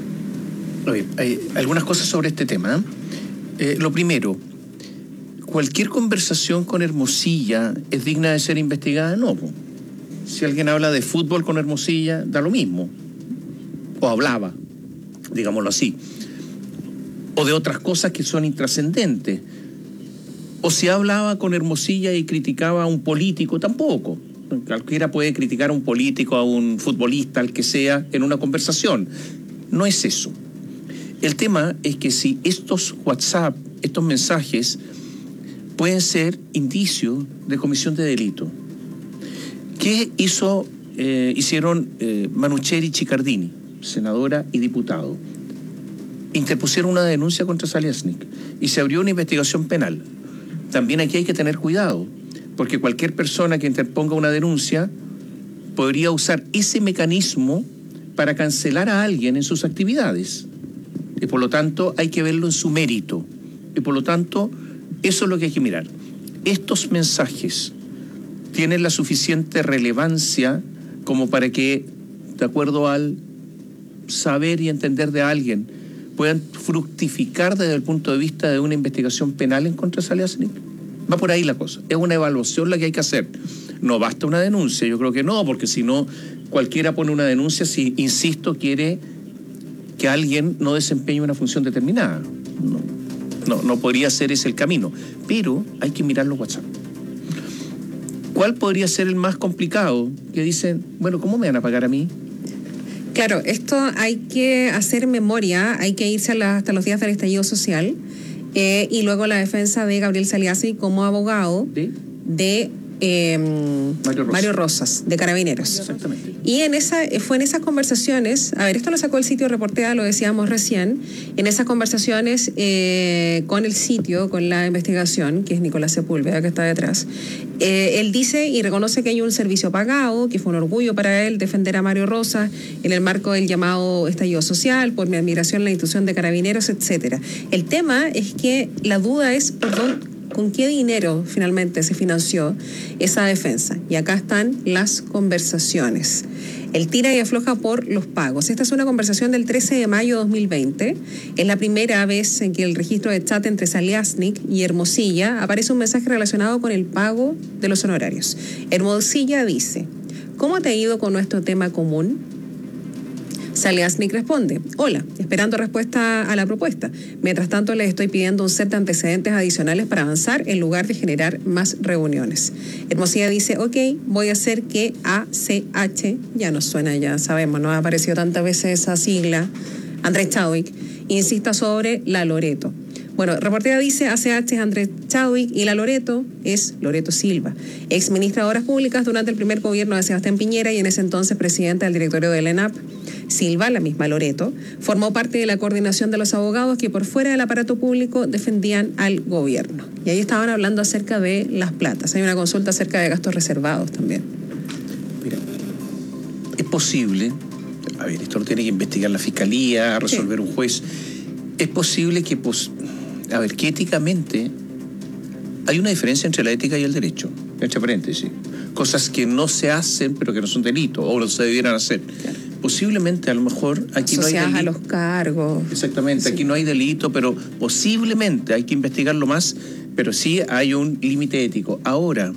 Hay algunas cosas sobre este tema. Lo primero, ¿cualquier conversación con Hermosilla es digna de ser investigada? No. Si alguien habla de fútbol con Hermosilla, da lo mismo. O hablaba, digámoslo así. O de otras cosas que son intrascendentes. O si hablaba con Hermosilla y criticaba a un político, tampoco. Cualquiera puede criticar a un político, a un futbolista, al que sea, en una conversación. No es eso. El tema es que si estos WhatsApp, estos mensajes, pueden ser indicios de comisión de delito. ¿Qué hicieron Manucheri y Ciccardini, senadora y diputado? Interpusieron una denuncia contra Zaliaznik y se abrió una investigación penal. También aquí hay que tener cuidado, porque cualquier persona que interponga una denuncia podría usar ese mecanismo para cancelar a alguien en sus actividades. Y por lo tanto hay que verlo en su mérito. Y por lo tanto, eso es lo que hay que mirar. Estos mensajes tienen la suficiente relevancia como para que, de acuerdo al saber y entender de alguien, puedan fructificar desde el punto de vista de una investigación penal en contra de Zaliaznik. Va por ahí la cosa. Es una evaluación la que hay que hacer. No basta una denuncia, yo creo que no, porque si no, cualquiera pone una denuncia si, insisto, quiere que alguien no desempeñe una función determinada. No podría ser ese el camino. Pero hay que mirar los WhatsApp. ¿Cuál podría ser el más complicado? Que dicen, bueno, ¿cómo me van a pagar a mí? Claro, esto hay que hacer memoria, hay que irse hasta los días del estallido social, y luego la defensa de Gabriel Zaliaznik como abogado de Mario Rosas, de Carabineros. Exactamente. Y fue en esas conversaciones, esto lo sacó el sitio Reportea, lo decíamos recién, en esas conversaciones con el sitio, con la investigación, que es Nicolás Sepúlveda, que está detrás, él dice y reconoce que hay un servicio pagado, que fue un orgullo para él defender a Mario Rosas en el marco del llamado estallido social, por mi admiración a la institución de Carabineros, etcétera. El tema es que la duda es, ¿con qué dinero finalmente se financió esa defensa? Y acá están las conversaciones. El tira y afloja por los pagos. Esta es una conversación del 13 de mayo de 2020. Es la primera vez en que el registro de chat entre Zaliaznik y Hermosilla aparece un mensaje relacionado con el pago de los honorarios. Hermosilla dice: ¿Cómo te ha ido con nuestro tema común? Saliasnik responde: hola, esperando respuesta a la propuesta. Mientras tanto, les estoy pidiendo un set de antecedentes adicionales para avanzar en lugar de generar más reuniones. Hermosilla dice: ok, voy a hacer que ACH, ya nos suena, ya sabemos, no ha aparecido tantas veces esa sigla, Andrés Chadwick, insista sobre la Loreto. Bueno, reportera dice: ACH es Andrés Chadwick y la Loreto es Loreto Silva, ex ministra de Obras Públicas durante el primer gobierno de Sebastián Piñera y en ese entonces presidenta del directorio de la ENAP. Silva, la misma Loreto, formó parte de la coordinación de los abogados que por fuera del aparato público defendían al gobierno. Y ahí estaban hablando acerca de las platas. Hay una consulta acerca de gastos reservados también. Mira, es posible, a ver, esto lo tiene que investigar la fiscalía, resolver un juez. Es posible que, que éticamente hay una diferencia entre la ética y el derecho, entre paréntesis. Cosas que no se hacen, pero que no son delito, o no se debieran hacer. Claro. Posiblemente, a lo mejor, aquí no hay delito. A los cargos. Exactamente, sí. Aquí no hay delito, pero posiblemente hay que investigarlo más, pero sí hay un límite ético. Ahora,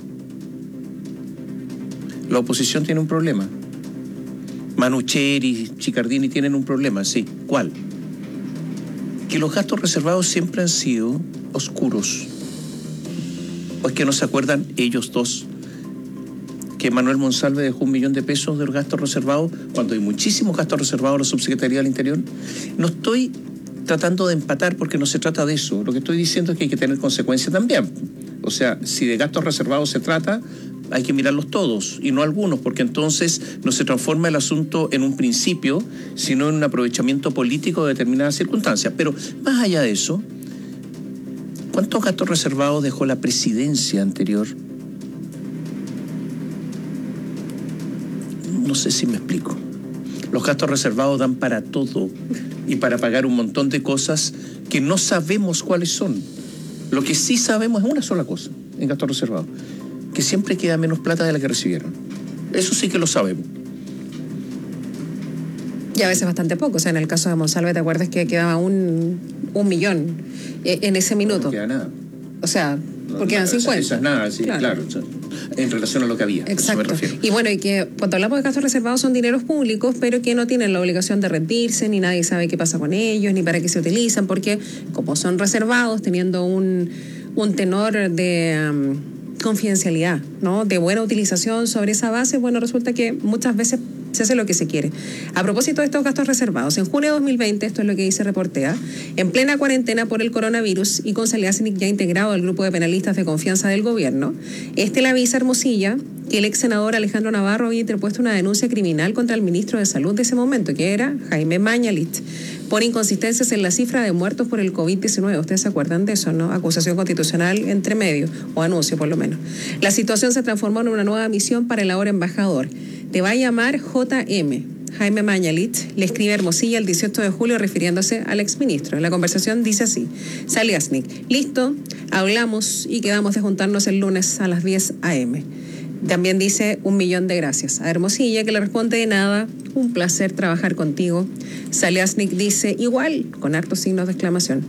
la oposición tiene un problema. Manucheri, Chicardini tienen un problema, sí. ¿Cuál? Que los gastos reservados siempre han sido oscuros. ¿O es que no se acuerdan ellos dos que Manuel Monsalve dejó $1 millón de los gastos reservados cuando hay muchísimos gastos reservados en la Subsecretaría del Interior? No estoy tratando de empatar porque no se trata de eso. Lo que estoy diciendo es que hay que tener consecuencias también. O sea, si de gastos reservados se trata, hay que mirarlos todos y no algunos, porque entonces no se transforma el asunto en un principio, sino en un aprovechamiento político de determinadas circunstancias. Pero más allá de eso, ¿cuántos gastos reservados dejó la presidencia anterior? No sé si me explico. Los gastos reservados dan para todo y para pagar un montón de cosas que no sabemos cuáles son. Lo que sí sabemos es una sola cosa en gastos reservados: que siempre queda menos plata de la que recibieron. Eso sí que lo sabemos. Y a veces bastante poco. O sea, en el caso de Monsalve, ¿te acuerdas que quedaba un millón en ese minuto? No queda nada. O sea, porque eran 50. Eso es nada, sí, claro. En relación a lo que había. Exacto. Y bueno, y que cuando hablamos de gastos reservados son dineros públicos, pero que no tienen la obligación de rendirse, ni nadie sabe qué pasa con ellos, ni para qué se utilizan, porque como son reservados, teniendo un tenor de confidencialidad, ¿no? De buena utilización sobre esa base, bueno, resulta que muchas veces se hace lo que se quiere. A propósito de estos gastos reservados, en junio de 2020, esto es lo que dice Reportea, en plena cuarentena por el coronavirus y con Saliasnik ya integrado al grupo de penalistas de confianza del gobierno, le avisa a Hermosilla que el ex senador Alejandro Navarro había interpuesto una denuncia criminal contra el ministro de Salud de ese momento, que era Jaime Mañalich, por inconsistencias en la cifra de muertos por el COVID-19. Ustedes se acuerdan de eso, ¿no? Acusación constitucional entre medio, o anuncio por lo menos. La situación se transformó en una nueva misión para el ahora embajador. Te va a llamar JM. Jaime Mañalich le escribe a Hermosilla el 18 de julio refiriéndose al exministro. La conversación dice así: Saliasnik, listo, hablamos y quedamos de juntarnos el lunes a las 10 a.m. También dice 1 millón de gracias a Hermosilla, que le responde: de nada, un placer trabajar contigo. Saliasnik dice igual, con hartos signos de exclamación.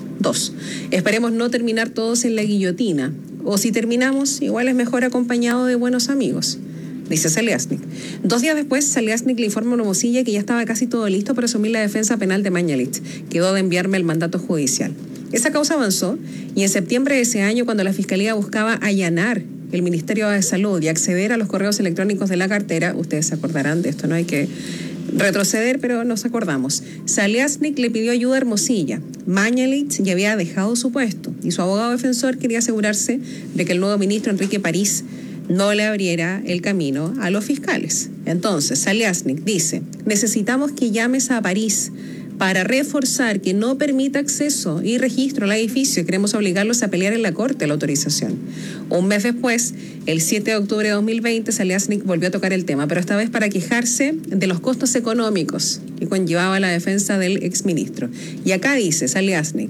2. Esperemos no terminar todos en la guillotina, o si terminamos, igual es mejor acompañado de buenos amigos, dice Saliasnik. 2 días después, Saliasnik le informa a Hermosilla que ya estaba casi todo listo para asumir la defensa penal de Mañalich. Quedó de enviarme el mandato judicial. Esa causa avanzó y en septiembre de ese año, cuando la Fiscalía buscaba allanar el Ministerio de Salud y acceder a los correos electrónicos de la cartera, ustedes se acordarán de esto, no hay que retroceder, pero nos acordamos. Saliasnik le pidió ayuda a Hermosilla. Mañalich ya había dejado su puesto y su abogado defensor quería asegurarse de que el nuevo ministro Enrique París no le abriera el camino a los fiscales. Entonces, Saliasnik dice: necesitamos que llames a París para reforzar que no permita acceso y registro al edificio. Queremos obligarlos a pelear en la corte la autorización. Un mes después, el 7 de octubre de 2020, Saliasnik volvió a tocar el tema, pero esta vez para quejarse de los costos económicos que conllevaba la defensa del exministro. Y acá dice Saliasnik: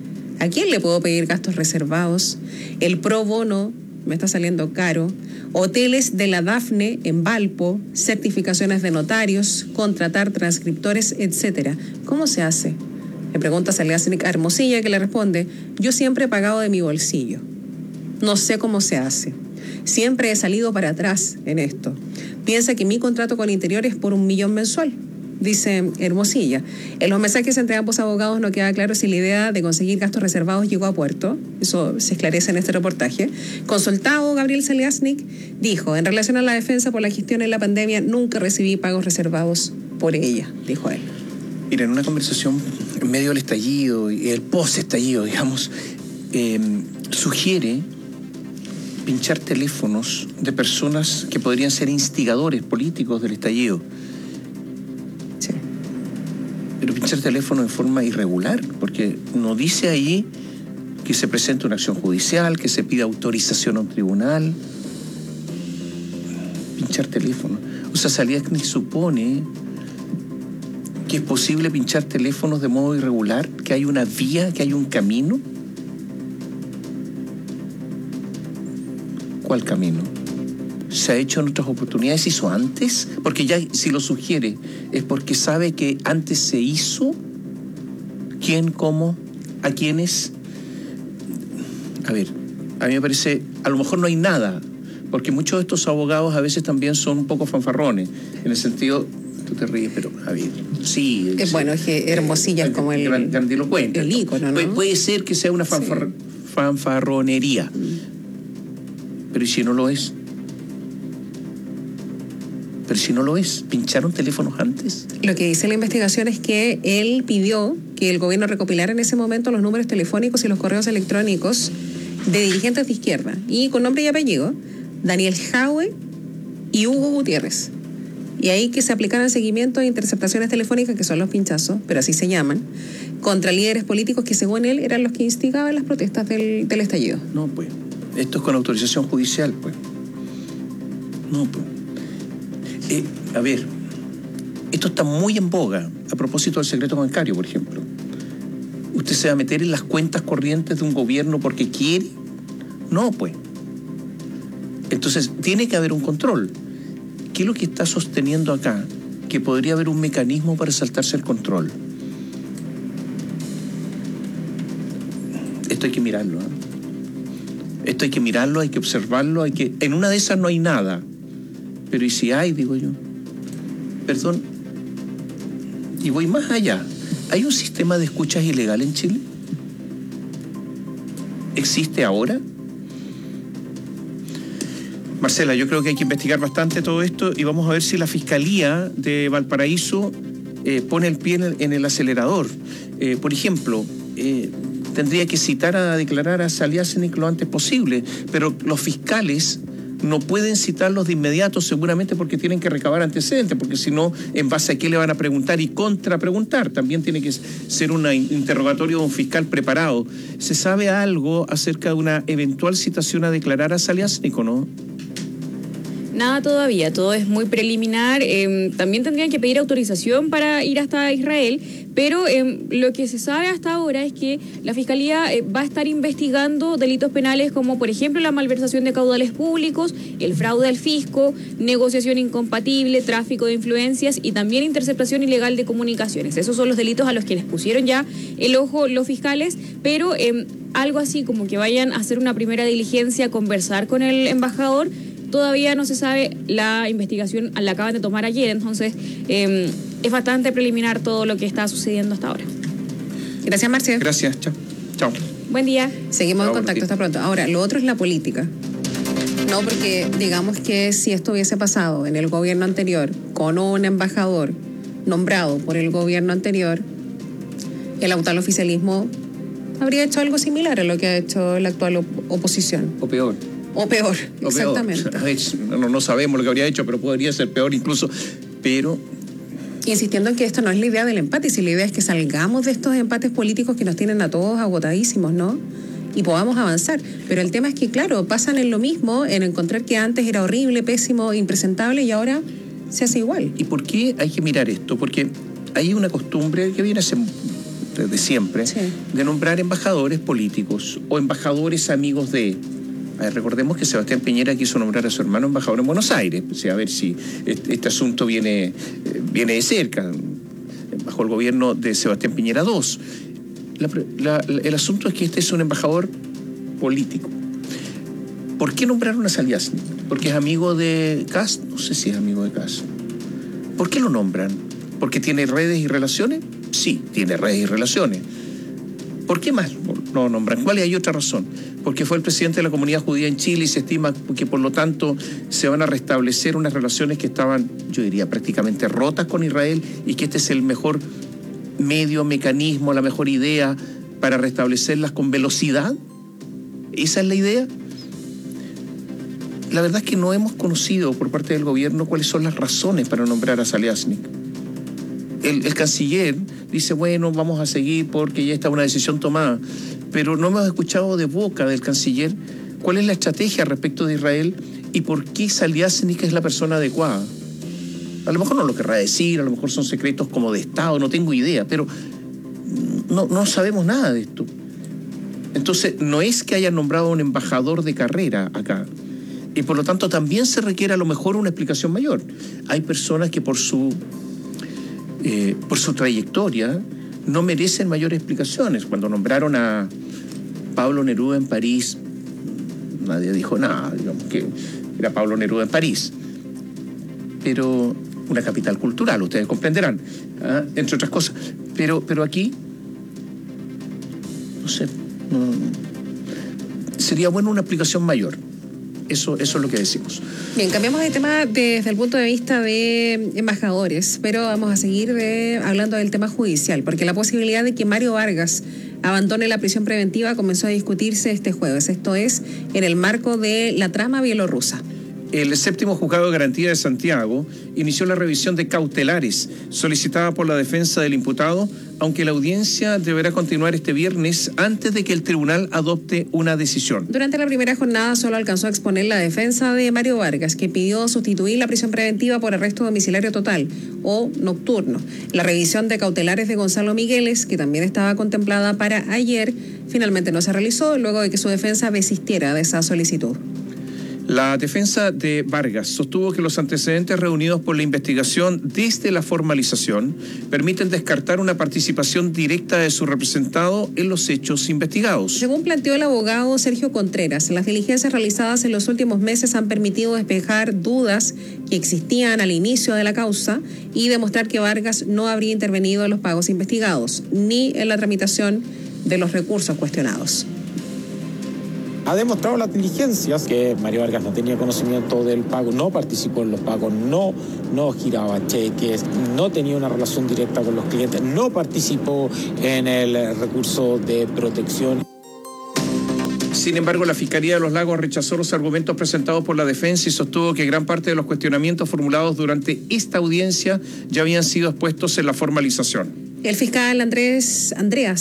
¿a quién le puedo pedir gastos reservados? El pro bono me está saliendo caro. Hoteles de la Dafne en Valpo, certificaciones de notarios, contratar transcriptores, etcétera. ¿Cómo se hace? Le pregunta Saliasnik a Hermosilla, que le responde: yo siempre he pagado de mi bolsillo. No sé cómo se hace. Siempre he salido para atrás en esto. Piensa que mi contrato con Interior es por 1 millón mensual, dice Hermosilla. En los mensajes entre ambos abogados no queda claro si la idea de conseguir gastos reservados llegó a puerto. Eso se esclarece en este reportaje. Consultado, Gabriel Saliasnik dijo: en relación a la defensa por la gestión en la pandemia, nunca recibí pagos reservados por ella, dijo él. Mira, en una conversación en medio del estallido y el post-estallido, digamos, sugiere pinchar teléfonos de personas que podrían ser instigadores políticos del estallido. Sí. Pero pinchar teléfono en forma irregular, porque no dice ahí que se presente una acción judicial, que se pida autorización a un tribunal. Pinchar teléfono. O sea, Saliasnik supone que es posible pinchar teléfonos de modo irregular, que hay una vía, que hay un camino. ¿Cuál camino? ¿Se ha hecho en otras oportunidades? ¿Se hizo antes? Porque ya si lo sugiere es porque sabe que antes se hizo. ¿Quién, cómo, a quiénes? A ver, a mí me parece, a lo mejor no hay nada, porque muchos de estos abogados a veces también son un poco fanfarrones, en el sentido, tú te ríes, pero a ver, sí. Bueno, es que Hermosilla es como el grandilocuente. El ícono, ¿no? Puede ser que sea una fanfarronería. Pero ¿y si no lo es? Pero si no lo es, ¿pincharon teléfonos antes? Lo que dice la investigación es que él pidió que el gobierno recopilara en ese momento los números telefónicos y los correos electrónicos de dirigentes de izquierda, y con nombre y apellido, Daniel Jaue y Hugo Gutiérrez. Y ahí que se aplicaran seguimiento de interceptaciones telefónicas, que son los pinchazos, pero así se llaman, contra líderes políticos que según él eran los que instigaban las protestas del estallido. No, pues. Esto es con autorización judicial, pues. No, pues. A ver, esto está muy en boga a propósito del secreto bancario, por ejemplo. ¿Usted se va a meter en las cuentas corrientes de un gobierno porque quiere? No, pues. Entonces, tiene que haber un control. ¿Qué es lo que está sosteniendo acá? Que podría haber un mecanismo para saltarse el control. Esto hay que mirarlo, ¿eh? Esto hay que mirarlo, hay que observarlo, en una de esas no hay nada. Pero ¿y si hay, digo yo? Perdón. Y voy más allá. ¿Hay un sistema de escuchas ilegal en Chile? ¿Existe ahora? Marcela, yo creo que hay que investigar bastante todo esto y vamos a ver si la Fiscalía de Valparaíso pone el pie en el acelerador. Por ejemplo, tendría que citar a declarar a Saliasnik lo antes posible, pero los fiscales no pueden citarlos de inmediato, seguramente porque tienen que recabar antecedentes, porque si no, ¿en base a qué le van a preguntar y contrapreguntar? También tiene que ser un interrogatorio de un fiscal preparado. ¿Se sabe algo acerca de una eventual citación a declarar a Saliasnik o no? Nada todavía, todo es muy preliminar. También tendrían que pedir autorización para ir hasta Israel, pero lo que se sabe hasta ahora es que la Fiscalía va a estar investigando delitos penales como, por ejemplo, la malversación de caudales públicos, el fraude al fisco, negociación incompatible, tráfico de influencias y también interceptación ilegal de comunicaciones. Esos son los delitos a los que les pusieron ya el ojo los fiscales, pero algo así como que vayan a hacer una primera diligencia, a conversar con el embajador, todavía no se sabe. La investigación la acaban de tomar ayer, entonces es bastante preliminar todo lo que está sucediendo hasta ahora. Gracias, Marcia. Gracias, chao. Chao. Buen día. Seguimos en contacto, hasta pronto. Ahora, lo otro es la política. No, porque digamos que si esto hubiese pasado en el gobierno anterior con un embajador nombrado por el gobierno anterior, el actual oficialismo habría hecho algo similar a lo que ha hecho la actual oposición. O peor. O peor, exactamente. No sabemos lo que habría hecho, pero podría ser peor incluso. Pero insistiendo en que esto no es la idea del empate, si la idea es que salgamos de estos empates políticos que nos tienen a todos agotadísimos, ¿no? Y podamos avanzar. Pero el tema es que, claro, pasan en lo mismo, en encontrar que antes era horrible, pésimo, impresentable y ahora se hace igual. ¿Y por qué hay que mirar esto? Porque hay una costumbre que viene desde siempre, sí, de nombrar embajadores políticos o embajadores amigos de... recordemos que Sebastián Piñera quiso nombrar a su hermano embajador en Buenos Aires, o sea, a ver si este asunto viene de cerca, bajo el gobierno de Sebastián Piñera II. El asunto es que este es un embajador político. ¿Por qué nombraron a Saliasnik? ¿Porque es amigo de Kast? No sé si es amigo de Kast. ¿Por qué lo nombran? ¿Porque tiene redes y relaciones? Sí, tiene redes y relaciones. ¿Por qué más lo nombran? ¿Cuál hay otra razón? Porque fue el presidente de la comunidad judía en Chile y se estima que por lo tanto se van a restablecer unas relaciones que estaban, yo diría, prácticamente rotas con Israel, y que este es el mejor medio, mecanismo, la mejor idea para restablecerlas con velocidad. ¿Esa es la idea? La verdad es que no hemos conocido por parte del gobierno cuáles son las razones para nombrar a Saliasnik. El canciller dice, bueno, vamos a seguir porque ya está una decisión tomada, pero no hemos escuchado de boca del canciller cuál es la estrategia respecto de Israel y por qué Saliasnik es la persona adecuada. A lo mejor no lo querrá decir, a lo mejor son secretos como de Estado, no tengo idea, pero no sabemos nada de esto. Entonces, no es que hayan nombrado a un embajador de carrera acá, y por lo tanto también se requiere a lo mejor una explicación mayor. Hay personas que por su trayectoria no merecen mayores explicaciones. Cuando nombraron a Pablo Neruda en París, nadie dijo nada, digamos que era Pablo Neruda en París. Pero una capital cultural, ustedes comprenderán, entre otras cosas. Pero aquí, no sé, sería bueno una explicación mayor. Eso es lo que decimos. Bien, cambiamos de tema desde el punto de vista de embajadores, pero vamos a seguir hablando del tema judicial, porque la posibilidad de que Mario Vargas abandone la prisión preventiva comenzó a discutirse este jueves. Esto es en el marco de la trama bielorrusa. El séptimo juzgado de garantía de Santiago inició la revisión de cautelares solicitada por la defensa del imputado, aunque la audiencia deberá continuar este viernes antes de que el tribunal adopte una decisión. Durante la primera jornada solo alcanzó a exponer la defensa de Mario Vargas, que pidió sustituir la prisión preventiva por arresto domiciliario total o nocturno. La revisión de cautelares de Gonzalo Migueles, que también estaba contemplada para ayer, finalmente no se realizó luego de que su defensa desistiera de esa solicitud. La defensa de Vargas sostuvo que los antecedentes reunidos por la investigación desde la formalización permiten descartar una participación directa de su representado en los hechos investigados. Según planteó el abogado Sergio Contreras, las diligencias realizadas en los últimos meses han permitido despejar dudas que existían al inicio de la causa y demostrar que Vargas no habría intervenido en los pagos investigados ni en la tramitación de los recursos cuestionados. Ha demostrado las diligencias que Mario Vargas no tenía conocimiento del pago, no participó en los pagos, no giraba cheques, no tenía una relación directa con los clientes, no participó en el recurso de protección. Sin embargo, la Fiscalía de Los Lagos rechazó los argumentos presentados por la defensa y sostuvo que gran parte de los cuestionamientos formulados durante esta audiencia ya habían sido expuestos en la formalización. El fiscal Andreas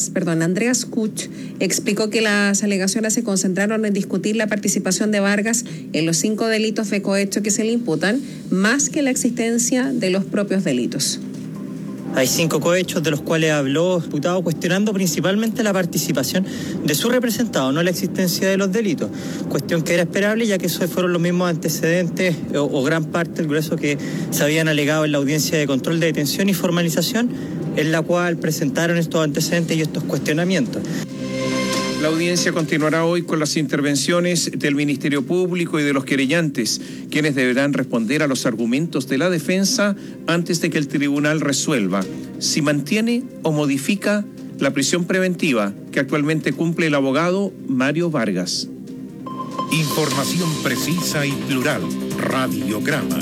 Kuch explicó que las alegaciones se concentraron en discutir la participación de Vargas en los 5 delitos de cohecho que se le imputan, más que la existencia de los propios delitos. Hay 5 cohechos de los cuales habló el diputado cuestionando principalmente la participación de su representado, no la existencia de los delitos. Cuestión que era esperable, ya que esos fueron los mismos antecedentes o gran parte del grueso que se habían alegado en la audiencia de control de detención y formalización, en la cual presentaron estos antecedentes y estos cuestionamientos. La audiencia continuará hoy con las intervenciones del Ministerio Público y de los querellantes, quienes deberán responder a los argumentos de la defensa antes de que el tribunal resuelva si mantiene o modifica la prisión preventiva que actualmente cumple el abogado Mario Vargas. Información precisa y plural. Radiograma.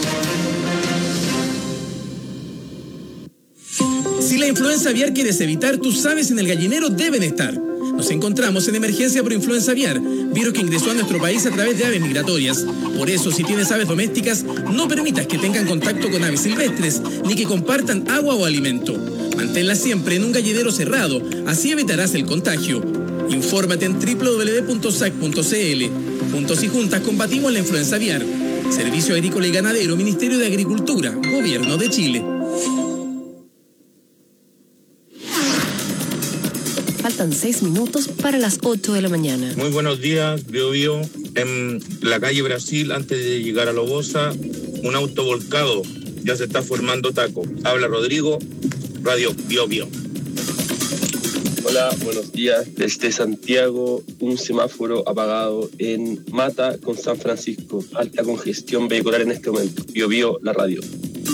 Si la influenza aviar quieres evitar, tus aves en el gallinero deben estar. Nos encontramos en emergencia por influenza aviar, virus que ingresó a nuestro país a través de aves migratorias. Por eso, si tienes aves domésticas, no permitas que tengan contacto con aves silvestres, ni que compartan agua o alimento. Manténlas siempre en un gallinero cerrado, así evitarás el contagio. Infórmate en www.sac.cl. Juntos y juntas combatimos la influenza aviar. Servicio Agrícola y Ganadero, Ministerio de Agricultura, Gobierno de Chile. Faltan 6 minutos para las 8 de la mañana. Muy buenos días, Biobío. En la calle Brasil, antes de llegar a Lobosa, un auto volcado. Ya se está formando taco. Habla Rodrigo, Radio Biobío. Hola, buenos días. Desde Santiago, un semáforo apagado en Mata con San Francisco. Alta congestión vehicular en este momento. Bio Bio, la radio.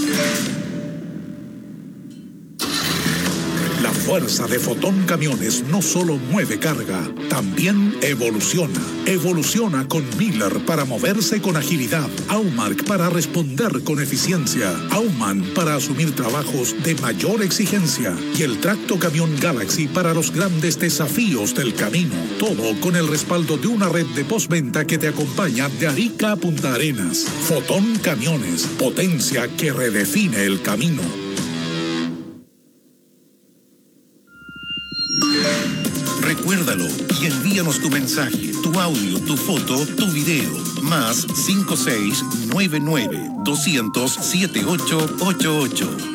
La fuerza de Fotón Camiones no solo mueve carga, también evoluciona. Evoluciona con Miller para moverse con agilidad, Aumark para responder con eficiencia, Auman para asumir trabajos de mayor exigencia y el Tracto Camión Galaxy para los grandes desafíos del camino. Todo con el respaldo de una red de postventa que te acompaña de Arica a Punta Arenas. Fotón Camiones, potencia que redefine el camino. Recuérdalo y envíanos tu mensaje, tu audio, tu foto, tu video. Más 5699-200-7888.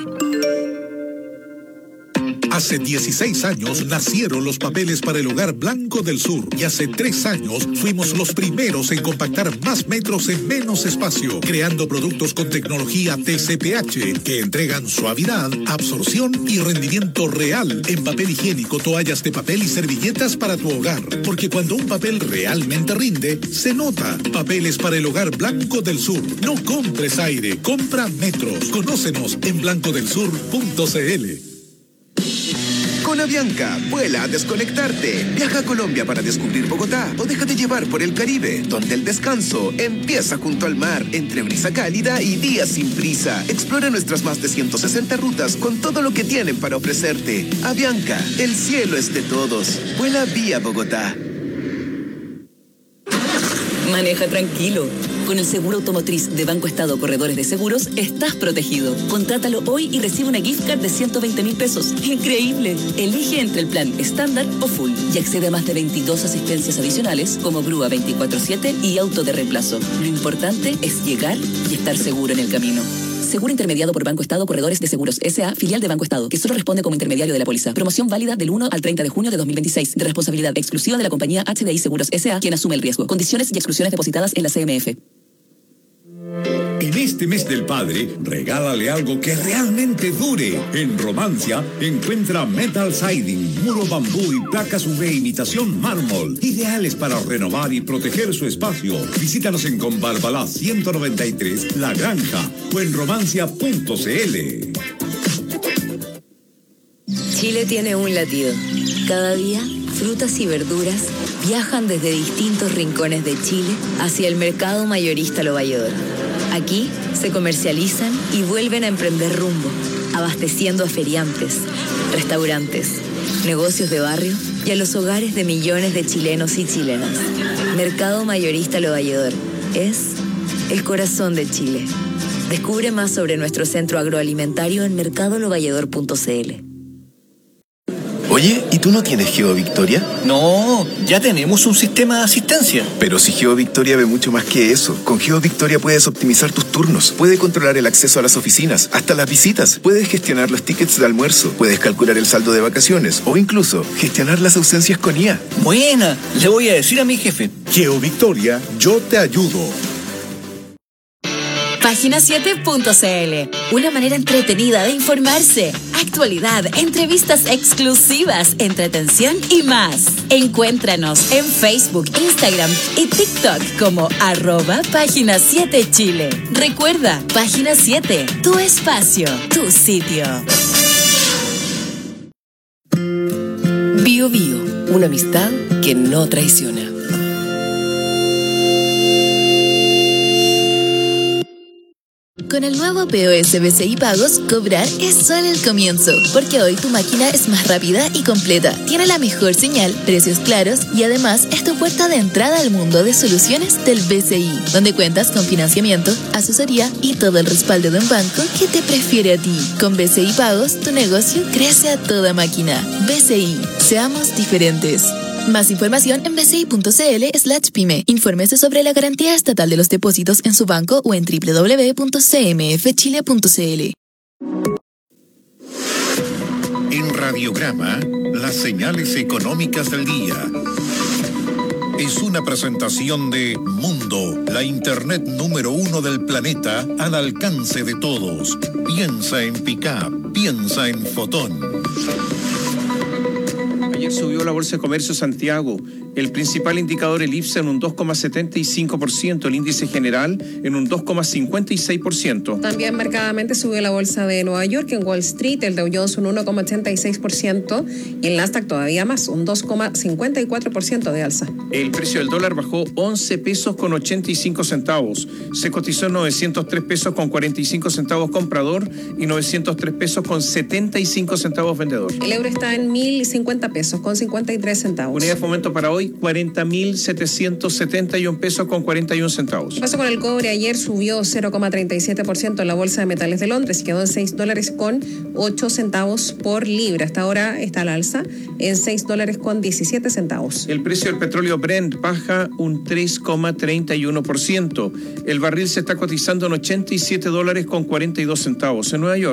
Hace 16 años nacieron los papeles para el Hogar Blanco del Sur y hace 3 años fuimos los primeros en compactar más metros en menos espacio, creando productos con tecnología TCPH que entregan suavidad, absorción y rendimiento real en papel higiénico, toallas de papel y servilletas para tu hogar. Porque cuando un papel realmente rinde, se nota. Papeles para el Hogar Blanco del Sur. No compres aire, compra metros. Conócenos en blancodelsur.cl. Con Avianca, vuela a desconectarte. Viaja a Colombia para descubrir Bogotá o déjate llevar por el Caribe, donde el descanso empieza junto al mar, entre brisa cálida y días sin prisa. Explora nuestras más de 160 rutas con todo lo que tienen para ofrecerte. Avianca, el cielo es de todos. Vuela vía Bogotá. Maneja tranquilo. Con el seguro automotriz de Banco Estado Corredores de Seguros, estás protegido. Contrátalo hoy y recibe una gift card de 120.000 pesos. ¡Increíble! Elige entre el plan estándar o full y accede a más de 22 asistencias adicionales como grúa 24/7 y auto de reemplazo. Lo importante es llegar y estar seguro en el camino. Seguro intermediado por Banco Estado Corredores de Seguros S.A., filial de Banco Estado, que solo responde como intermediario de la póliza. Promoción válida del 1 al 30 de junio de 2026, de responsabilidad exclusiva de la compañía HDI Seguros S.A., quien asume el riesgo. Condiciones y exclusiones depositadas en la CMF. En este mes del padre, regálale algo que realmente dure. En Romancia, encuentra metal siding, muro bambú y placas UV imitación mármol, ideales para renovar y proteger su espacio. Visítanos en Conbarbalá 193, La Granja o en romancia.cl. Chile tiene un latido. Cada día, frutas y verduras viajan desde distintos rincones de Chile hacia el mercado mayorista Lo Valledor. Aquí se comercializan y vuelven a emprender rumbo, abasteciendo a feriantes, restaurantes, negocios de barrio y a los hogares de millones de chilenos y chilenas. Mercado Mayorista Lo Valledor es el corazón de Chile. Descubre más sobre nuestro centro agroalimentario en mercadolovalledor.cl. Oye, ¿y tú no tienes GeoVictoria? No, ya tenemos un sistema de asistencia. Pero si GeoVictoria ve mucho más que eso. Con GeoVictoria puedes optimizar tus turnos, puedes controlar el acceso a las oficinas, hasta las visitas, puedes gestionar los tickets de almuerzo, puedes calcular el saldo de vacaciones o incluso gestionar las ausencias con IA. Buena, le voy a decir a mi jefe. GeoVictoria, yo te ayudo. Página7.cl, una manera entretenida de informarse. Actualidad, entrevistas exclusivas, entretención y más. Encuéntranos en Facebook, Instagram y TikTok como @Página7Chile. Recuerda, Página 7, tu espacio, tu sitio. Bio Bio, una amistad que no traiciona. Con el nuevo POS BCI Pagos, cobrar es solo el comienzo, porque hoy tu máquina es más rápida y completa, tiene la mejor señal, precios claros y además es tu puerta de entrada al mundo de soluciones del BCI, donde cuentas con financiamiento, asesoría y todo el respaldo de un banco que te prefiere a ti. Con BCI Pagos, tu negocio crece a toda máquina. BCI, seamos diferentes. Más información en bci.cl/pyme. Infórmese sobre la garantía estatal de los depósitos en su banco o en www.cmfchile.cl. En Radiograma, las señales económicas del día. Es una presentación de Mundo, la internet número 1 del planeta al alcance de todos. Piensa en Pickup, piensa en Fotón. Ayer subió la Bolsa de Comercio Santiago. El principal indicador, el IPSA, en un 2,75%. El índice general en un 2,56%. También marcadamente subió la Bolsa de Nueva York. En Wall Street, el Dow Jones un 1,86% y el Nasdaq todavía más, un 2,54% de alza. El precio del dólar bajó 11 pesos con 85 centavos. Se cotizó en 903 pesos con 45 centavos comprador y 903 pesos con 75 centavos vendedor. El euro está en 1.050 pesos con 53 centavos. Unidad de fomento para hoy, 40.771 pesos con 41 centavos. ¿Qué pasó con el cobre? Ayer subió 0,37% en la Bolsa de Metales de Londres y quedó en $6 con 8 centavos por libra. Hasta ahora está al alza en $6 con 17 centavos. El precio del petróleo Brent baja un 3,31%. El barril se está cotizando en $87 con 42 centavos. En Nueva York,